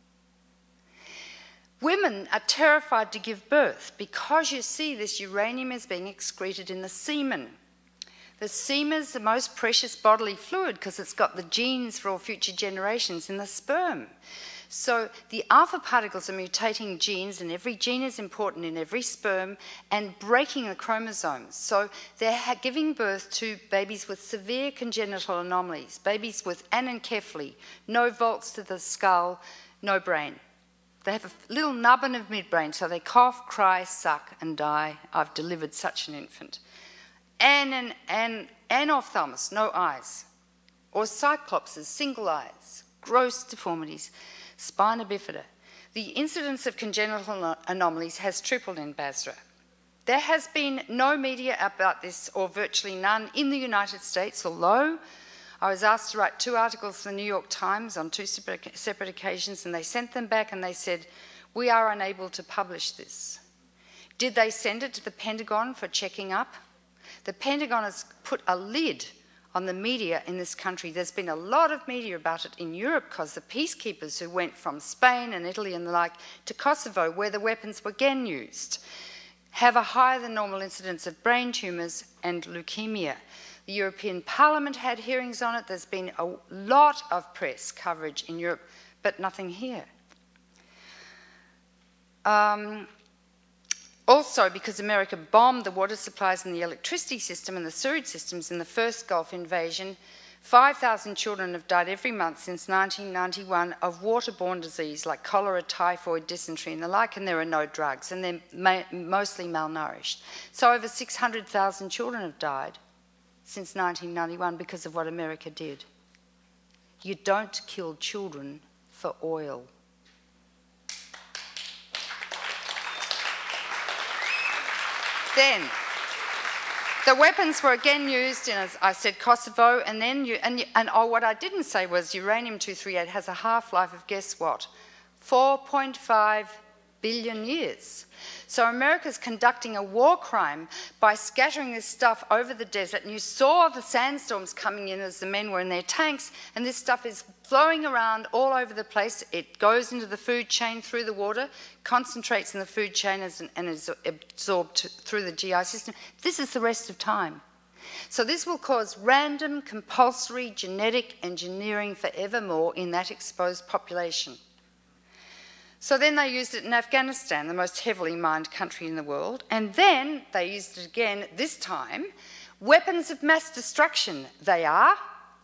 Women are terrified to give birth because, you see, this uranium is being excreted in the semen. The semen is the most precious bodily fluid because it's got the genes for all future generations in the sperm. So the alpha particles are mutating genes, and every gene is important in every sperm, and breaking the chromosomes. So they're giving birth to babies with severe congenital anomalies, babies with anencephaly, no vaults to the skull, no brain. They have a little nubbin of midbrain, so they cough, cry, suck, and die. I've delivered such an infant. And an, an anophthalmos, no eyes. Or cyclopses, single eyes. Gross deformities. Spina bifida. The incidence of congenital anomalies has tripled in Basra. There has been no media about this, or virtually none, in the United States, although I was asked to write two articles for the New York Times on two separate, separate occasions, and they sent them back and they said, we are unable to publish this. Did they send it to the Pentagon for checking up? The Pentagon has put a lid on the media in this country. There's been a lot of media about it in Europe because the peacekeepers who went from Spain and Italy and the like to Kosovo, where the weapons were again used, have a higher than normal incidence of brain tumours and leukemia. The European Parliament had hearings on it. There's been a lot of press coverage in Europe, but nothing here. Um, Also, because America bombed the water supplies and the electricity system and the sewage systems in the first Gulf invasion, five thousand children have died every month since nineteen ninety-one of waterborne disease like cholera, typhoid, dysentery and the like, and there are no drugs, and they're ma- mostly malnourished. So over six hundred thousand children have died since nineteen ninety-one because of what America did. You don't kill children for oil. Then, the weapons were again used in, as I said, Kosovo, and then, you, and, and oh, what I didn't say was uranium two thirty-eight has a half-life of, guess what, four point five billion years. So America's conducting a war crime by scattering this stuff over the desert, and you saw the sandstorms coming in as the men were in their tanks, and this stuff is flowing around all over the place. It goes into the food chain through the water, concentrates in the food chain and is absorbed through the G I system. This is the rest of time. So this will cause random, compulsory genetic engineering forevermore in that exposed population. So then they used it in Afghanistan, the most heavily mined country in the world, and then they used it again, this time, weapons of mass destruction, they are.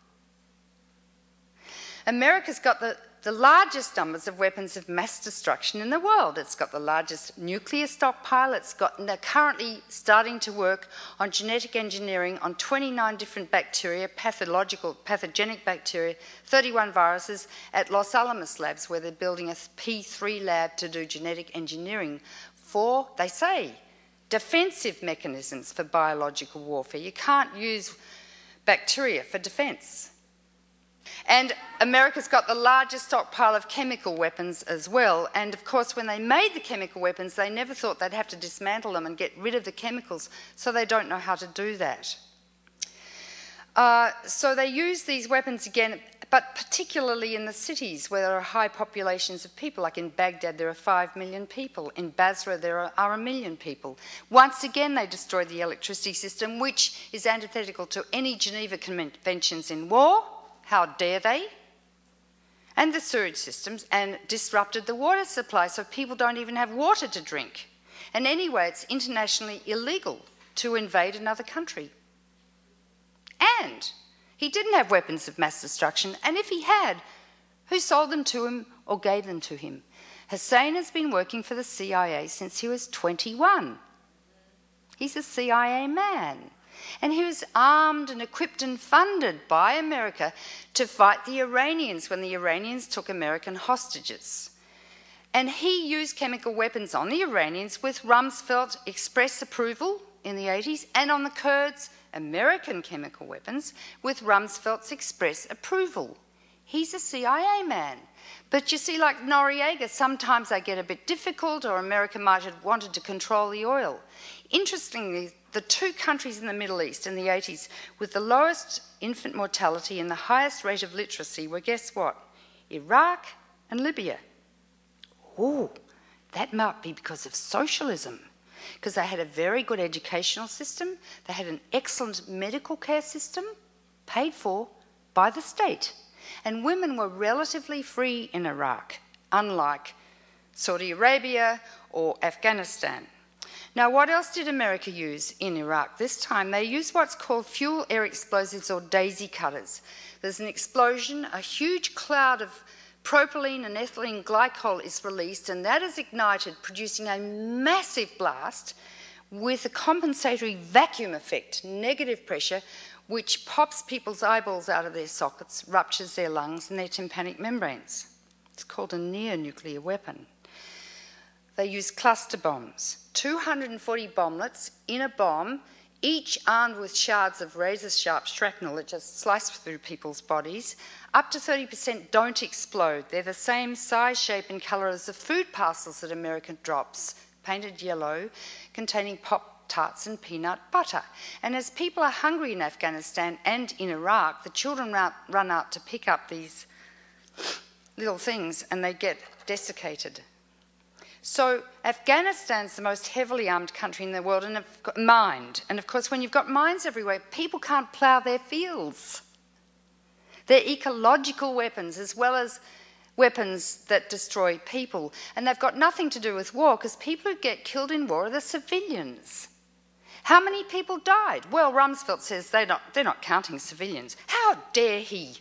America's got the, the largest numbers of weapons of mass destruction in the world. It's got the largest nuclear stockpile. It's got, they're currently starting to work on genetic engineering on twenty-nine different bacteria, pathological, pathogenic bacteria, thirty-one viruses at Los Alamos Labs, where they're building a P three lab to do genetic engineering for, they say, defensive mechanisms for biological warfare. You can't use bacteria for defence. And America's got the largest stockpile of chemical weapons as well. And of course, when they made the chemical weapons, they never thought they'd have to dismantle them and get rid of the chemicals, so they don't know how to do that. Uh, so they use these weapons again, but particularly in the cities where there are high populations of people. Like in Baghdad, there are five million people. In Basra, there are, are a million people. Once again, they destroyed the electricity system, which is antithetical to any Geneva Conventions in war. How dare they? And the sewage systems, and disrupted the water supply, so people don't even have water to drink. And anyway, it's internationally illegal to invade another country. And he didn't have weapons of mass destruction, and if he had, who sold them to him or gave them to him? Hussein has been working for the C I A since he was twenty-one. He's a C I A man. And he was armed and equipped and funded by America to fight the Iranians when the Iranians took American hostages. And he used chemical weapons on the Iranians with Rumsfeld express approval in the eighties, and on the Kurds, American chemical weapons with Rumsfeld's express approval. He's a C I A man. But you see, like Noriega, sometimes they get a bit difficult, or America might have wanted to control the oil. Interestingly, the two countries in the Middle East in the eighties with the lowest infant mortality and the highest rate of literacy were, guess what? Iraq and Libya. Oh, that might be because of socialism. because they had a very good educational system, they had an excellent medical care system, paid for by the state, and women were relatively free in Iraq, unlike Saudi Arabia or Afghanistan. Now, what else did America use in Iraq? This time they used what's called fuel air explosives or daisy cutters. There's an explosion, a huge cloud of propylene and ethylene glycol is released, and that is ignited, producing a massive blast with a compensatory vacuum effect, negative pressure, which pops people's eyeballs out of their sockets, ruptures their lungs and their tympanic membranes. It's called a near-nuclear weapon. They use cluster bombs, two hundred forty bomblets in a bomb, each armed with shards of razor-sharp shrapnel that just slice through people's bodies. Up to thirty percent don't explode. They're the same size, shape and colour as the food parcels that America drops, painted yellow, containing Pop-Tarts and peanut butter. And as people are hungry in Afghanistan and in Iraq, the children run out to pick up these little things and they get desiccated. So Afghanistan's the most heavily armed country in the world and have got mined. And of course, when you've got mines everywhere, people can't plough their fields. They're ecological weapons as well as weapons that destroy people. And they've got nothing to do with war, because people who get killed in war are the civilians. How many people died? Well, Rumsfeld says they're not, they're not counting civilians. How dare he?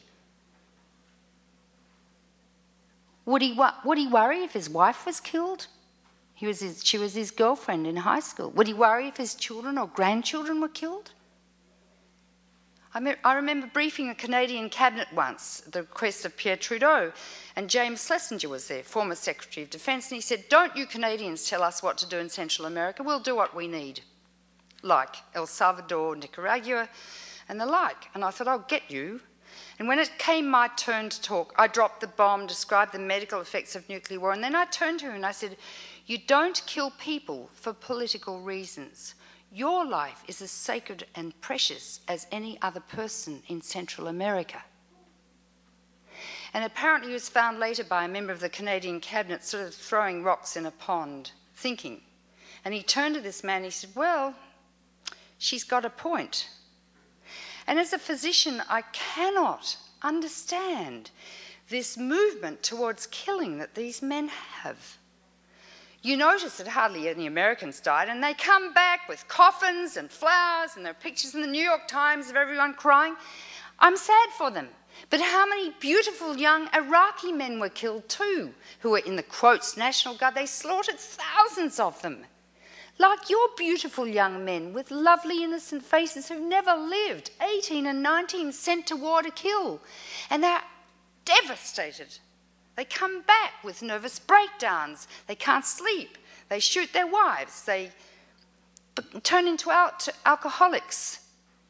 Would he, would he worry if his wife was killed? He was his, she was his girlfriend in high school. Would he worry if his children or grandchildren were killed? I, me I remember briefing a Canadian cabinet once at the request of Pierre Trudeau, and James Schlesinger was there, former Secretary of Defence, and he said, "Don't you Canadians tell us what to do in Central America, we'll do what we need," like El Salvador, Nicaragua, and the like. And I thought, I'll get you. And when it came my turn to talk, I dropped the bomb, described the medical effects of nuclear war, and then I turned to her and I said, "You don't kill people for political reasons. Your life is as sacred and precious as any other person in Central America." And apparently he was found later by a member of the Canadian cabinet sort of throwing rocks in a pond, thinking. And he turned to this man and he said, "Well, she's got a point." And as a physician, I cannot understand this movement towards killing that these men have. You notice that hardly any Americans died, and they come back with coffins and flowers, and there are pictures in the New York Times of everyone crying. I'm sad for them. But how many beautiful young Iraqi men were killed too, who were in the, quotes, National Guard? They slaughtered thousands of them. Like your beautiful young men with lovely innocent faces who've never lived, eighteen and nineteen, sent to war to kill. And they're devastated. They come back with nervous breakdowns. They can't sleep. They shoot their wives. They turn into al alcoholics.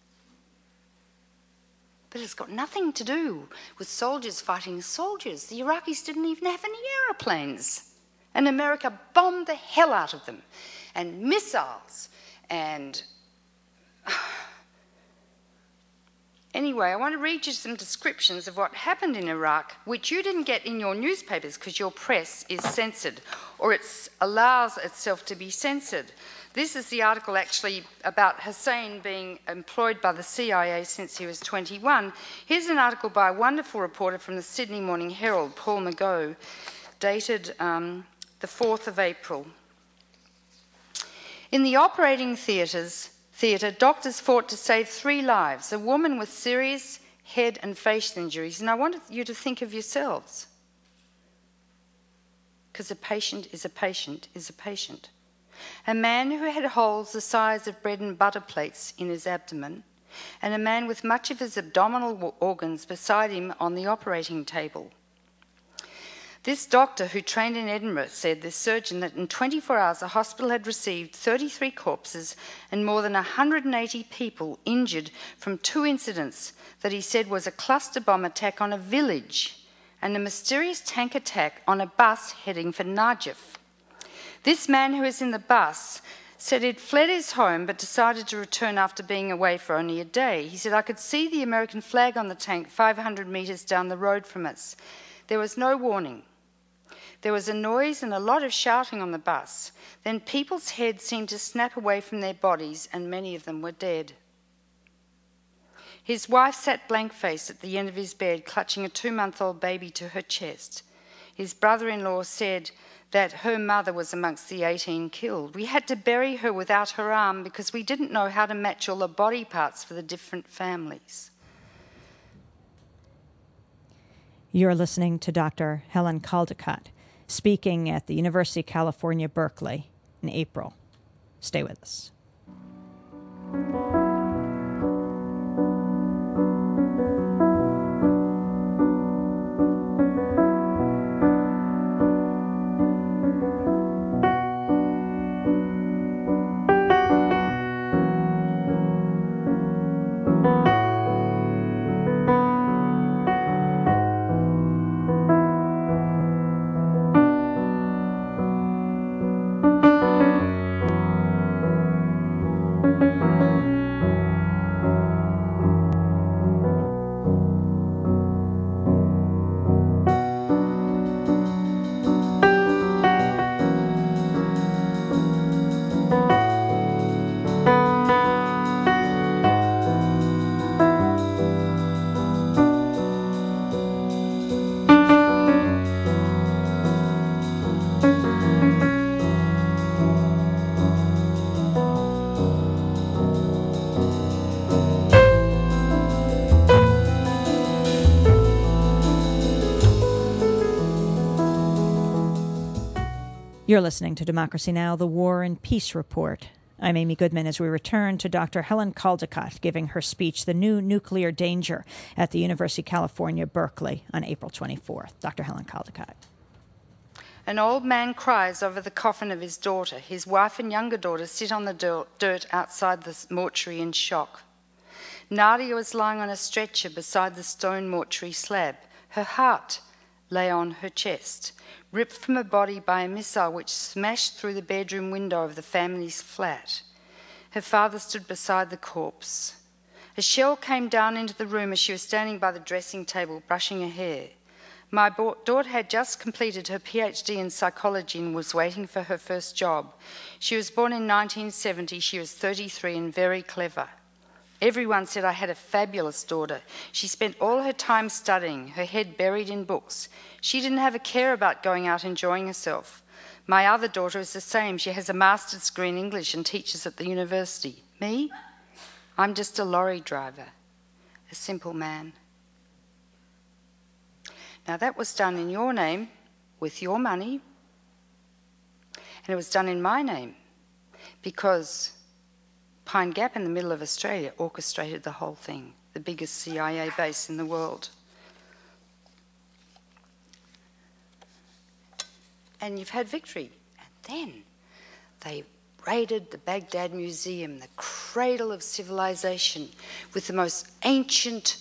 But it's got nothing to do with soldiers fighting soldiers. The Iraqis didn't even have any aeroplanes. And America bombed the hell out of them. And missiles, and anyway, I want to read you some descriptions of what happened in Iraq, which you didn't get in your newspapers because your press is censored, or it allows itself to be censored. This is the article actually about Hussein being employed by the C I A since he was twenty-one. Here's an article by a wonderful reporter from the Sydney Morning Herald, Paul McGough, dated um, the fourth of April. In the operating theatres, theatre, doctors fought to save three lives, a woman with serious head and face injuries. And I want you to think of yourselves, because a patient is a patient is a patient. A man who had holes the size of bread and butter plates in his abdomen, and a man with much of his abdominal organs beside him on the operating table. This doctor, who trained in Edinburgh, said, this surgeon, that in twenty-four hours the hospital had received thirty-three corpses and more than one hundred eighty people injured from two incidents that he said was a cluster bomb attack on a village and a mysterious tank attack on a bus heading for Najaf. This man who was in the bus said he'd fled his home but decided to return after being away for only a day. He said, "I could see the American flag on the tank five hundred metres down the road from us. There was no warning. There was a noise and a lot of shouting on the bus. Then people's heads seemed to snap away from their bodies, and many of them were dead. His wife sat blank-faced at the end of his bed, clutching a two-month-old baby to her chest. His brother-in-law said that her mother was amongst the eighteen killed. We had to bury her without her arm because we didn't know how to match all the body parts for the different families. You're listening to Doctor Helen Caldicott speaking at the University of California, Berkeley in April. Stay with us. You're listening to Democracy Now!, the War and Peace Report. I'm Amy Goodman as we return to Doctor Helen Caldicott giving her speech, The New Nuclear Danger, at the University of California, Berkeley on April twenty-fourth. Doctor Helen Caldicott. An old man cries over the coffin of his daughter. His wife and younger daughter sit on the dirt outside the mortuary in shock. Nadia was lying on a stretcher beside the stone mortuary slab. Her heart lay on her chest, ripped from her body by a missile which smashed through the bedroom window of the family's flat. Her father stood beside the corpse. A shell came down into the room as she was standing by the dressing table brushing her hair. My daughter had just completed her PhD in psychology and was waiting for her first job. She was born in nineteen seventy. She was thirty-three and very clever. Everyone said I had a fabulous daughter. She spent all her time studying, her head buried in books. She didn't have a care about going out enjoying herself. My other daughter is the same. She has a master's degree in English and teaches at the university. Me? I'm just a lorry driver, a simple man. Now that was done in your name, with your money, and it was done in my name, because Pine Gap in the middle of Australia orchestrated the whole thing, the biggest C I A base in the world. And you've had victory. And then they raided the Baghdad Museum, the cradle of civilization, with the most ancient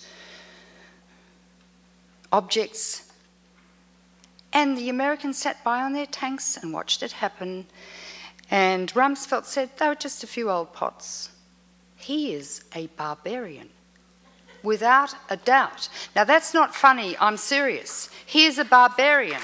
objects. And the Americans sat by on their tanks and watched it happen. And Rumsfeld said they were just a few old pots. He is a barbarian, without a doubt. Now that's not funny, I'm serious. He is a barbarian.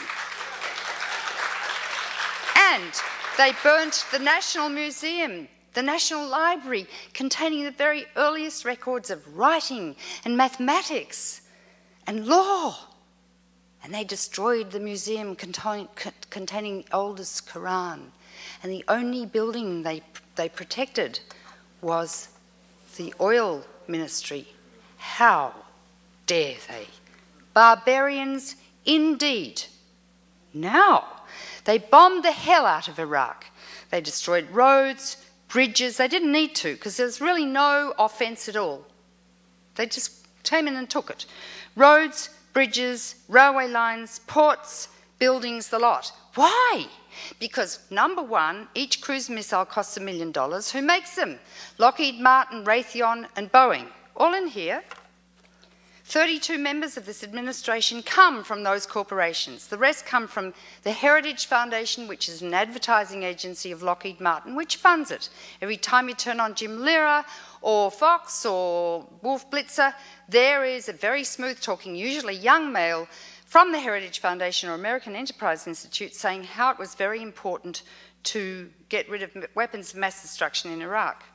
And they burnt the National Museum, the National Library, containing the very earliest records of writing and mathematics and law. And they destroyed the museum contain, containing the oldest Quran. And the only building they, they protected was the oil ministry. How dare they? Barbarians indeed. Now, they bombed the hell out of Iraq. They destroyed roads, bridges. They didn't need to because there was really no offence at all. They just came in and took it. Roads, bridges, railway lines, ports, buildings, the lot. Why? Because, number one, each cruise missile costs a million dollars. Who makes them? Lockheed Martin, Raytheon and Boeing. All in here. thirty-two members of this administration come from those corporations. The rest come from the Heritage Foundation, which is an advertising agency of Lockheed Martin, which funds it. Every time you turn on Jim Lehrer or Fox or Wolf Blitzer, there is a very smooth-talking, usually young male, from the Heritage Foundation or American Enterprise Institute saying how it was very important to get rid of weapons of mass destruction in Iraq.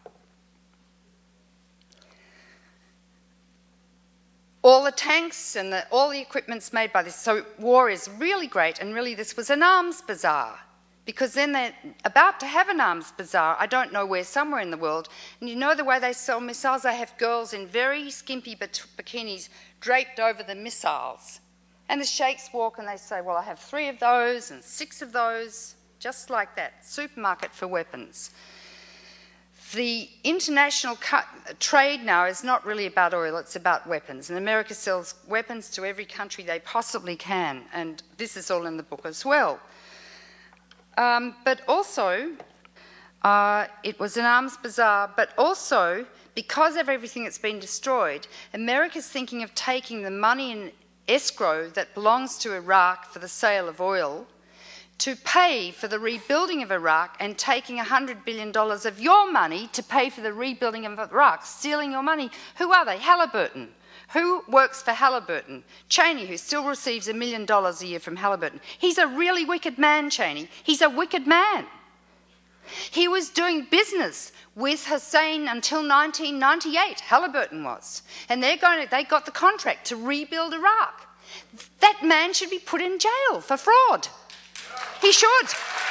All the tanks and the, all the equipment's made by this. So war is really great, and really this was an arms bazaar, because then they're about to have an arms bazaar, I don't know where, somewhere in the world, and you know the way they sell missiles? They have girls in very skimpy bikinis draped over the missiles. And the sheikhs walk and they say, well, I have three of those and six of those, just like that. Supermarket for weapons. The international trade now is not really about oil, it's about weapons. And America sells weapons to every country they possibly can. And this is all in the book as well. Um, but also, uh, it was an arms bazaar, but also, because of everything that's been destroyed, America's thinking of taking the money in escrow that belongs to Iraq for the sale of oil to pay for the rebuilding of Iraq, and taking one hundred billion dollars of your money to pay for the rebuilding of Iraq, stealing your money. Who are they? Halliburton. Who works for Halliburton? Cheney, who still receives a million dollars a year from Halliburton. He's a really wicked man, Cheney. He's a wicked man. He was doing business with Hussein until nineteen ninety-eight, Halliburton was. And they're going to, they got the contract to rebuild Iraq. That man should be put in jail for fraud. He should.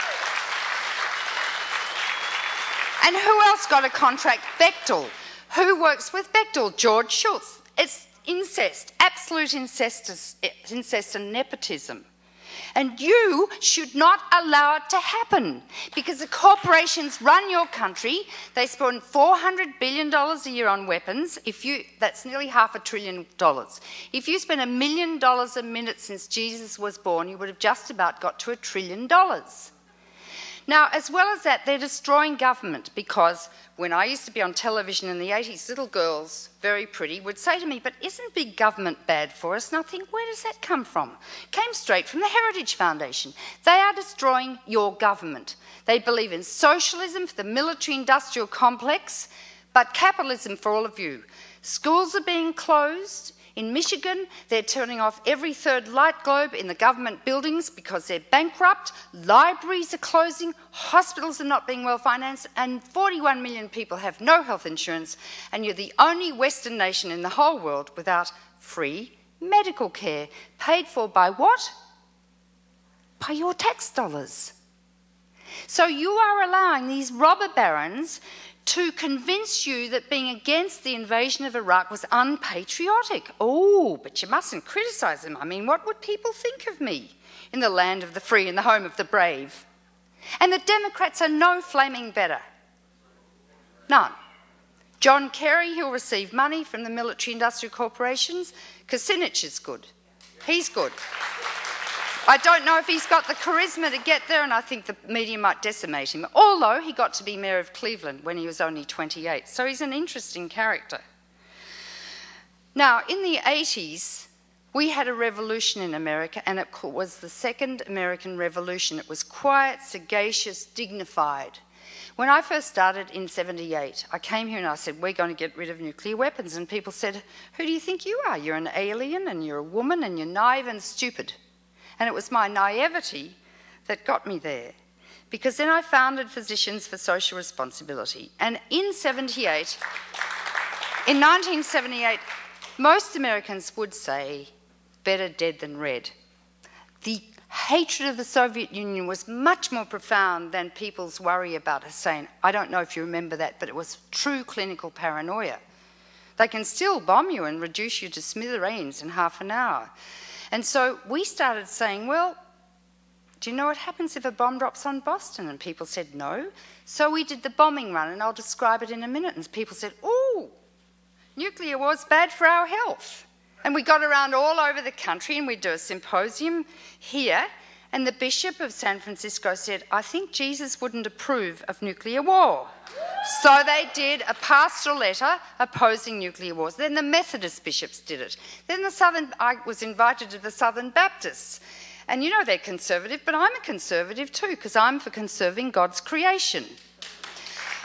And who else got a contract? Bechtel. Who works with Bechtel? George Shultz. It's incest, absolute incest, incest and nepotism. And you should not allow it to happen, because the corporations run your country. They spend four hundred billion dollars a year on weapons. If you, that's nearly half a trillion dollars. If you spend a million dollars a minute since Jesus was born, you would have just about got to a trillion dollars. Now, as well as that, they're destroying government, because when I used to be on television in the eighties, little girls, very pretty, would say to me, but isn't big government bad for us? And I think, where does that come from? It came straight from the Heritage Foundation. They are destroying your government. They believe in socialism for the military-industrial complex, but capitalism for all of you. Schools are being closed. In Michigan, they're turning off every third light globe in the government buildings because they're bankrupt. Libraries are closing. Hospitals are not being well financed. And forty-one million people have no health insurance. And you're the only Western nation in the whole world without free medical care. Paid for by what? By your tax dollars. So you are allowing these robber barons to convince you that being against the invasion of Iraq was unpatriotic. Oh, but you mustn't criticise them. I mean, what would people think of me in the land of the free and the home of the brave? And the Democrats are no flaming better. None. John Kerry, he'll receive money from the military-industrial corporations. Kucinich is good. He's good. I don't know if he's got the charisma to get there, and I think the media might decimate him, although he got to be mayor of Cleveland when he was only twenty-eight. So he's an interesting character. Now, in the eighties, we had a revolution in America, and it was the Second American Revolution. It was quiet, sagacious, dignified. When I first started in seventy-eight, I came here and I said, we're going to get rid of nuclear weapons. And people said, who do you think you are? You're an alien, and you're a woman, and you're naive and stupid. And it was my naivety that got me there, because then I founded Physicians for Social Responsibility. And in seventy-eight, in nineteen seventy-eight, most Americans would say, better dead than red. The hatred of the Soviet Union was much more profound than people's worry about Hussein. I don't know if you remember that, but it was true clinical paranoia. They can still bomb you and reduce you to smithereens in half an hour. And so we started saying, well, do you know what happens if a bomb drops on Boston? And people said no. So we did the bombing run, and I'll describe it in a minute. And people said, oh, nuclear war's bad for our health. And we got around all over the country, and we'd do a symposium here, and the Bishop of San Francisco said, I think Jesus wouldn't approve of nuclear war. So they did a pastoral letter opposing nuclear wars. Then the Methodist bishops did it. Then the Southern, I was invited to the Southern Baptists. And you know they're conservative, but I'm a conservative too, because I'm for conserving God's creation.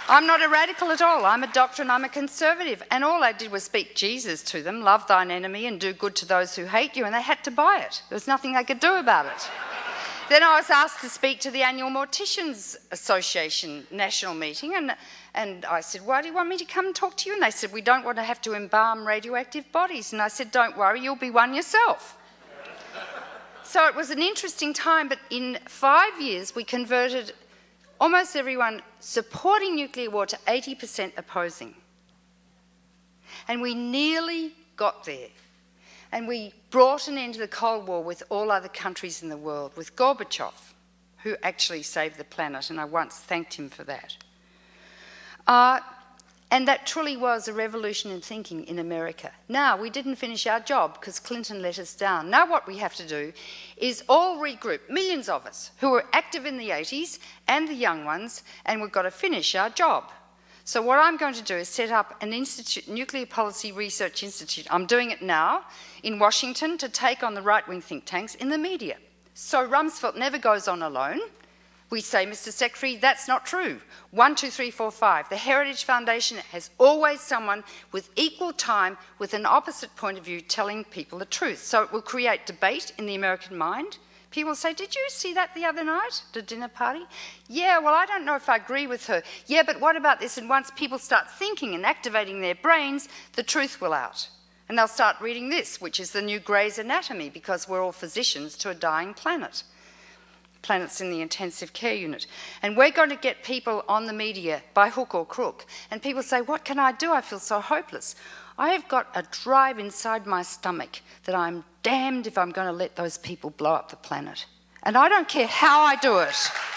I'm not a radical at all. I'm a doctor and I'm a conservative. And all I did was speak Jesus to them, love thine enemy and do good to those who hate you, and they had to buy it. There was nothing they could do about it. Then I was asked to speak to the annual Morticians Association national meeting, and, and I said, why do you want me to come and talk to you? And they said, we don't want to have to embalm radioactive bodies. And I said, don't worry, you'll be one yourself. So it was an interesting time, but in five years we converted almost everyone supporting nuclear war to eighty percent opposing. And we nearly got there. And we brought an end to the Cold War with all other countries in the world, with Gorbachev, who actually saved the planet, and I once thanked him for that. Uh, and that truly was a revolution in thinking in America. Now, we didn't finish our job because Clinton let us down. Now what we have to do is all regroup, millions of us who were active in the eighties and the young ones, and we've got to finish our job. So what I'm going to do is set up an institute, Nuclear Policy Research Institute. I'm doing it now in Washington to take on the right-wing think tanks in the media. So Rumsfeld never goes on alone. We say, Mister Secretary, that's not true. One, two, three, four, five. The Heritage Foundation has always someone with equal time, with an opposite point of view, telling people the truth. So it will create debate in the American mind. People say, did you see that the other night at a dinner party? Yeah, well, I don't know if I agree with her. Yeah, but what about this? And once people start thinking and activating their brains, the truth will out. And they'll start reading this, which is the new Grey's Anatomy, because we're all physicians to a dying planet. Planets in the intensive care unit. And we're going to get people on the media by hook or crook. And people say, what can I do? I feel so hopeless. I have got a drive inside my stomach that I'm damned if I'm going to let those people blow up the planet. And I don't care how I do it.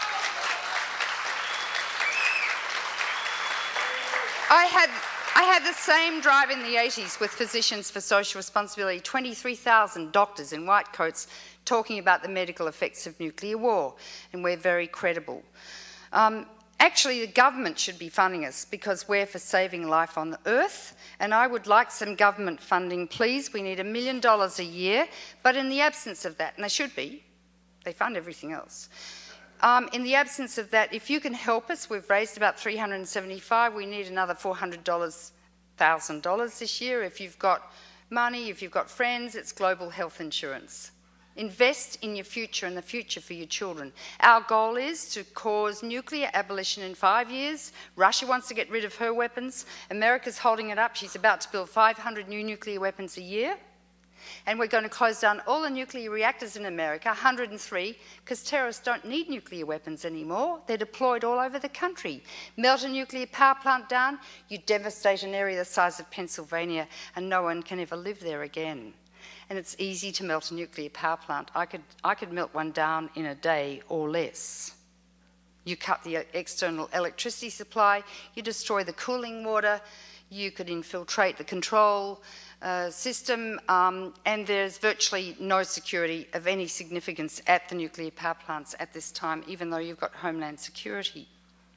I had, I had the same drive in the eighties with Physicians for Social Responsibility, twenty-three thousand doctors in white coats talking about the medical effects of nuclear war, and we're very credible. Um, actually, the government should be funding us because we're for saving life on the earth, and I would like some government funding, please. We need a million dollars a year, but in the absence of that, and they should be, they fund everything else. Um, in the absence of that, if you can help us, we've raised about three hundred seventy-five, we need another four hundred thousand dollars this year. If you've got money, if you've got friends, it's global health insurance. Invest in your future and the future for your children. Our goal is to cause nuclear abolition in five years. Russia wants to get rid of her weapons. America's holding it up. She's about to build five hundred new nuclear weapons a year. And we're going to close down all the nuclear reactors in America, one hundred and three, because terrorists don't need nuclear weapons anymore. They're deployed all over the country. Melt a nuclear power plant down, you devastate an area the size of Pennsylvania, and no one can ever live there again. And it's easy to melt a nuclear power plant. I could, I could melt one down in a day or less. You cut the external electricity supply, you destroy the cooling water, you could infiltrate the control uh, system, um, and there's virtually no security of any significance at the nuclear power plants at this time, even though you've got Homeland Security.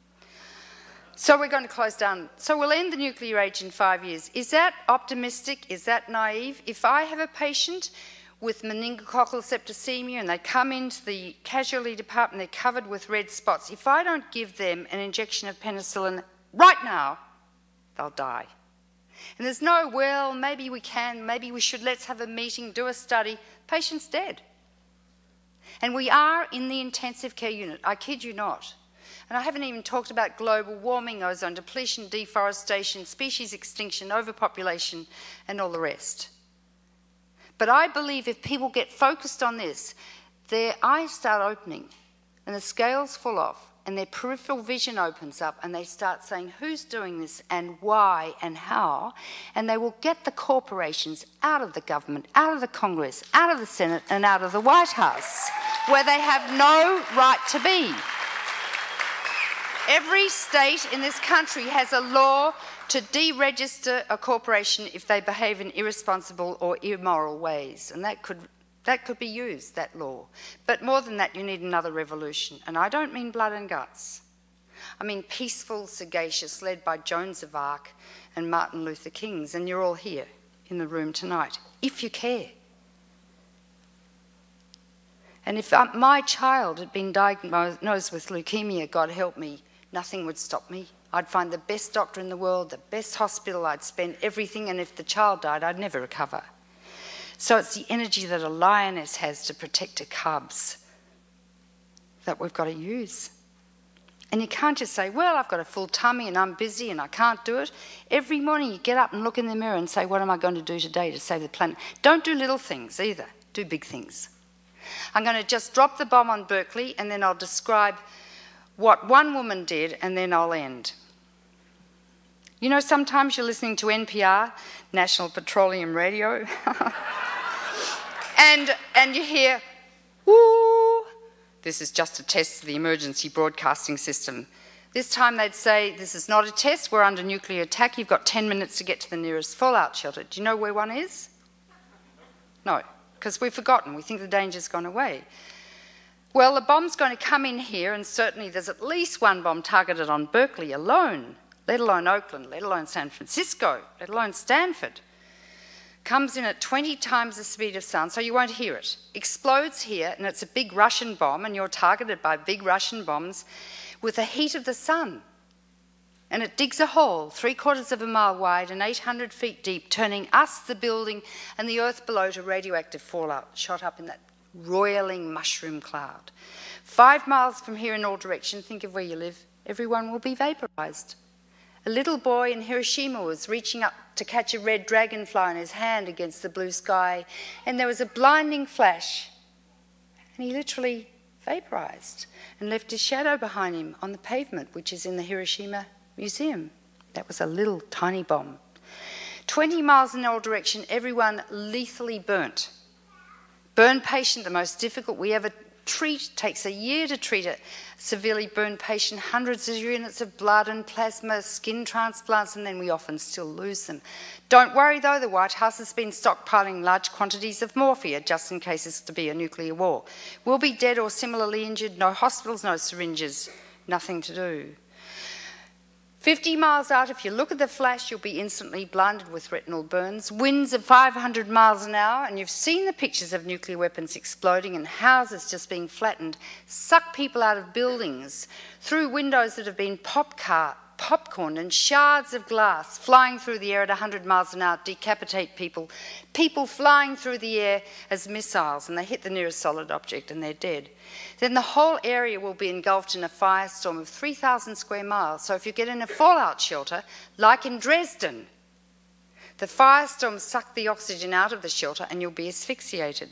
So we're going to close down. So we'll end the nuclear age in five years. Is that optimistic? Is that naive? If I have a patient with meningococcal septicemia and they come into the casualty department, they're covered with red spots, if I don't give them an injection of penicillin right now, they'll die. And there's no, well, maybe we can, maybe we should, let's have a meeting, do a study. Patient's dead. And we are in the intensive care unit, I kid you not. And I haven't even talked about global warming, ozone depletion, deforestation, species extinction, overpopulation, and all the rest. But I believe if people get focused on this, their eyes start opening and the scales fall off and their peripheral vision opens up and they start saying who's doing this and why and how, and they will get the corporations out of the government, out of the Congress, out of the Senate and out of the White House, where they have no right to be. Every state in this country has a law to deregister a corporation if they behave in irresponsible or immoral ways, and that could, that could be used, that law. But more than that, you need another revolution, and I don't mean blood and guts. I mean peaceful, sagacious, led by Joan of Arc and Martin Luther Kings, and you're all here in the room tonight, if you care. And if my child had been diagnosed with leukemia, God help me, nothing would stop me. I'd find the best doctor in the world, the best hospital, I'd spend everything, and if the child died, I'd never recover. So it's the energy that a lioness has to protect her cubs that we've got to use. And you can't just say, well, I've got a full tummy and I'm busy and I can't do it. Every morning you get up and look in the mirror and say, what am I going to do today to save the planet? Don't do little things either. Do big things. I'm going to just drop the bomb on Berkeley and then I'll describe what one woman did and then I'll end. You know, sometimes you're listening to N P R, National Petroleum Radio, and, and you hear, woo, this is just a test of the emergency broadcasting system. This time they'd say, this is not a test, we're under nuclear attack, you've got ten minutes to get to the nearest fallout shelter. Do you know where one is? No, because we've forgotten, we think the danger's gone away. Well, the bomb's going to come in here, and certainly there's at least one bomb targeted on Berkeley alone, let alone Oakland, let alone San Francisco, let alone Stanford. Comes in at twenty times the speed of sound, so you won't hear it. Explodes here, and it's a big Russian bomb, and you're targeted by big Russian bombs with the heat of the sun. And it digs a hole three quarters of a mile wide and eight hundred feet deep, turning us, the building, and the earth below to radioactive fallout, shot up in that roiling mushroom cloud. Five miles from here in all directions, think of where you live, everyone will be vaporized. A little boy in Hiroshima was reaching up to catch a red dragonfly in his hand against the blue sky, and there was a blinding flash, and he literally vaporized and left his shadow behind him on the pavement, which is in the Hiroshima Museum. That was a little tiny bomb. twenty miles in all direction, everyone lethally burnt. Burn patient, the most difficult we ever treat, takes a year to treat a severely burned patient, hundreds of units of blood and plasma, skin transplants, and then we often still lose them. Don't worry though, the White House has been stockpiling large quantities of morphia just in case it's to be a nuclear war. We'll be dead or similarly injured, no hospitals, no syringes, nothing to do. fifty miles out, if you look at the flash, you'll be instantly blinded with retinal burns. Winds of five hundred miles an hour, and you've seen the pictures of nuclear weapons exploding and houses just being flattened, suck people out of buildings, through windows that have been popcar- popcorn and shards of glass flying through the air at one hundred miles an hour, decapitate people, people flying through the air as missiles, and they hit the nearest solid object and they're dead. Then the whole area will be engulfed in a firestorm of three thousand square miles. So if you get in a fallout shelter, like in Dresden, the firestorms suck the oxygen out of the shelter and you'll be asphyxiated.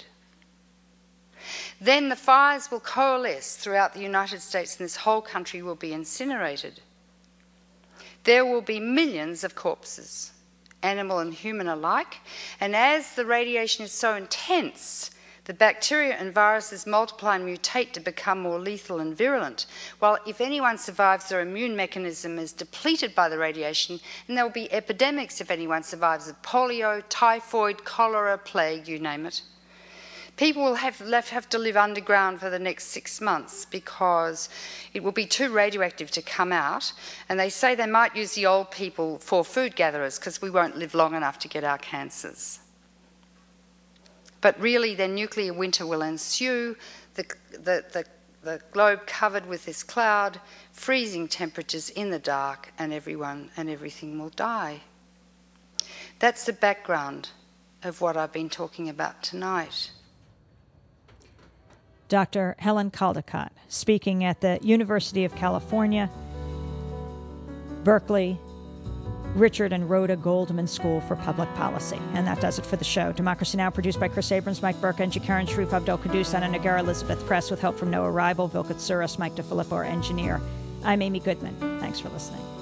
Then the fires will coalesce throughout the United States and this whole country will be incinerated. There will be millions of corpses, animal and human alike, and as the radiation is so intense, the bacteria and viruses multiply and mutate to become more lethal and virulent. While if anyone survives, their immune mechanism is depleted by the radiation, and there will be epidemics if anyone survives of polio, typhoid, cholera, plague, you name it. People will have, have to live underground for the next six months because it will be too radioactive to come out, and they say they might use the old people for food gatherers because we won't live long enough to get our cancers. But really, then nuclear winter will ensue, the, the, the, the globe covered with this cloud, freezing temperatures in the dark, and everyone and everything will die. That's the background of what I've been talking about tonight. Doctor Helen Caldicott, speaking at the University of California, Berkeley, Richard and Rhoda Goldman School for Public Policy. And that does it for the show. Democracy Now! Produced by Chris Abrams, Mike Burke, Angie Karen, Sharif Abdul Qudus, Anna Nagar, Elizabeth Press, with help from Noah Rival, Vilka Tsuras, Mike DeFilippo, our engineer. I'm Amy Goodman. Thanks for listening.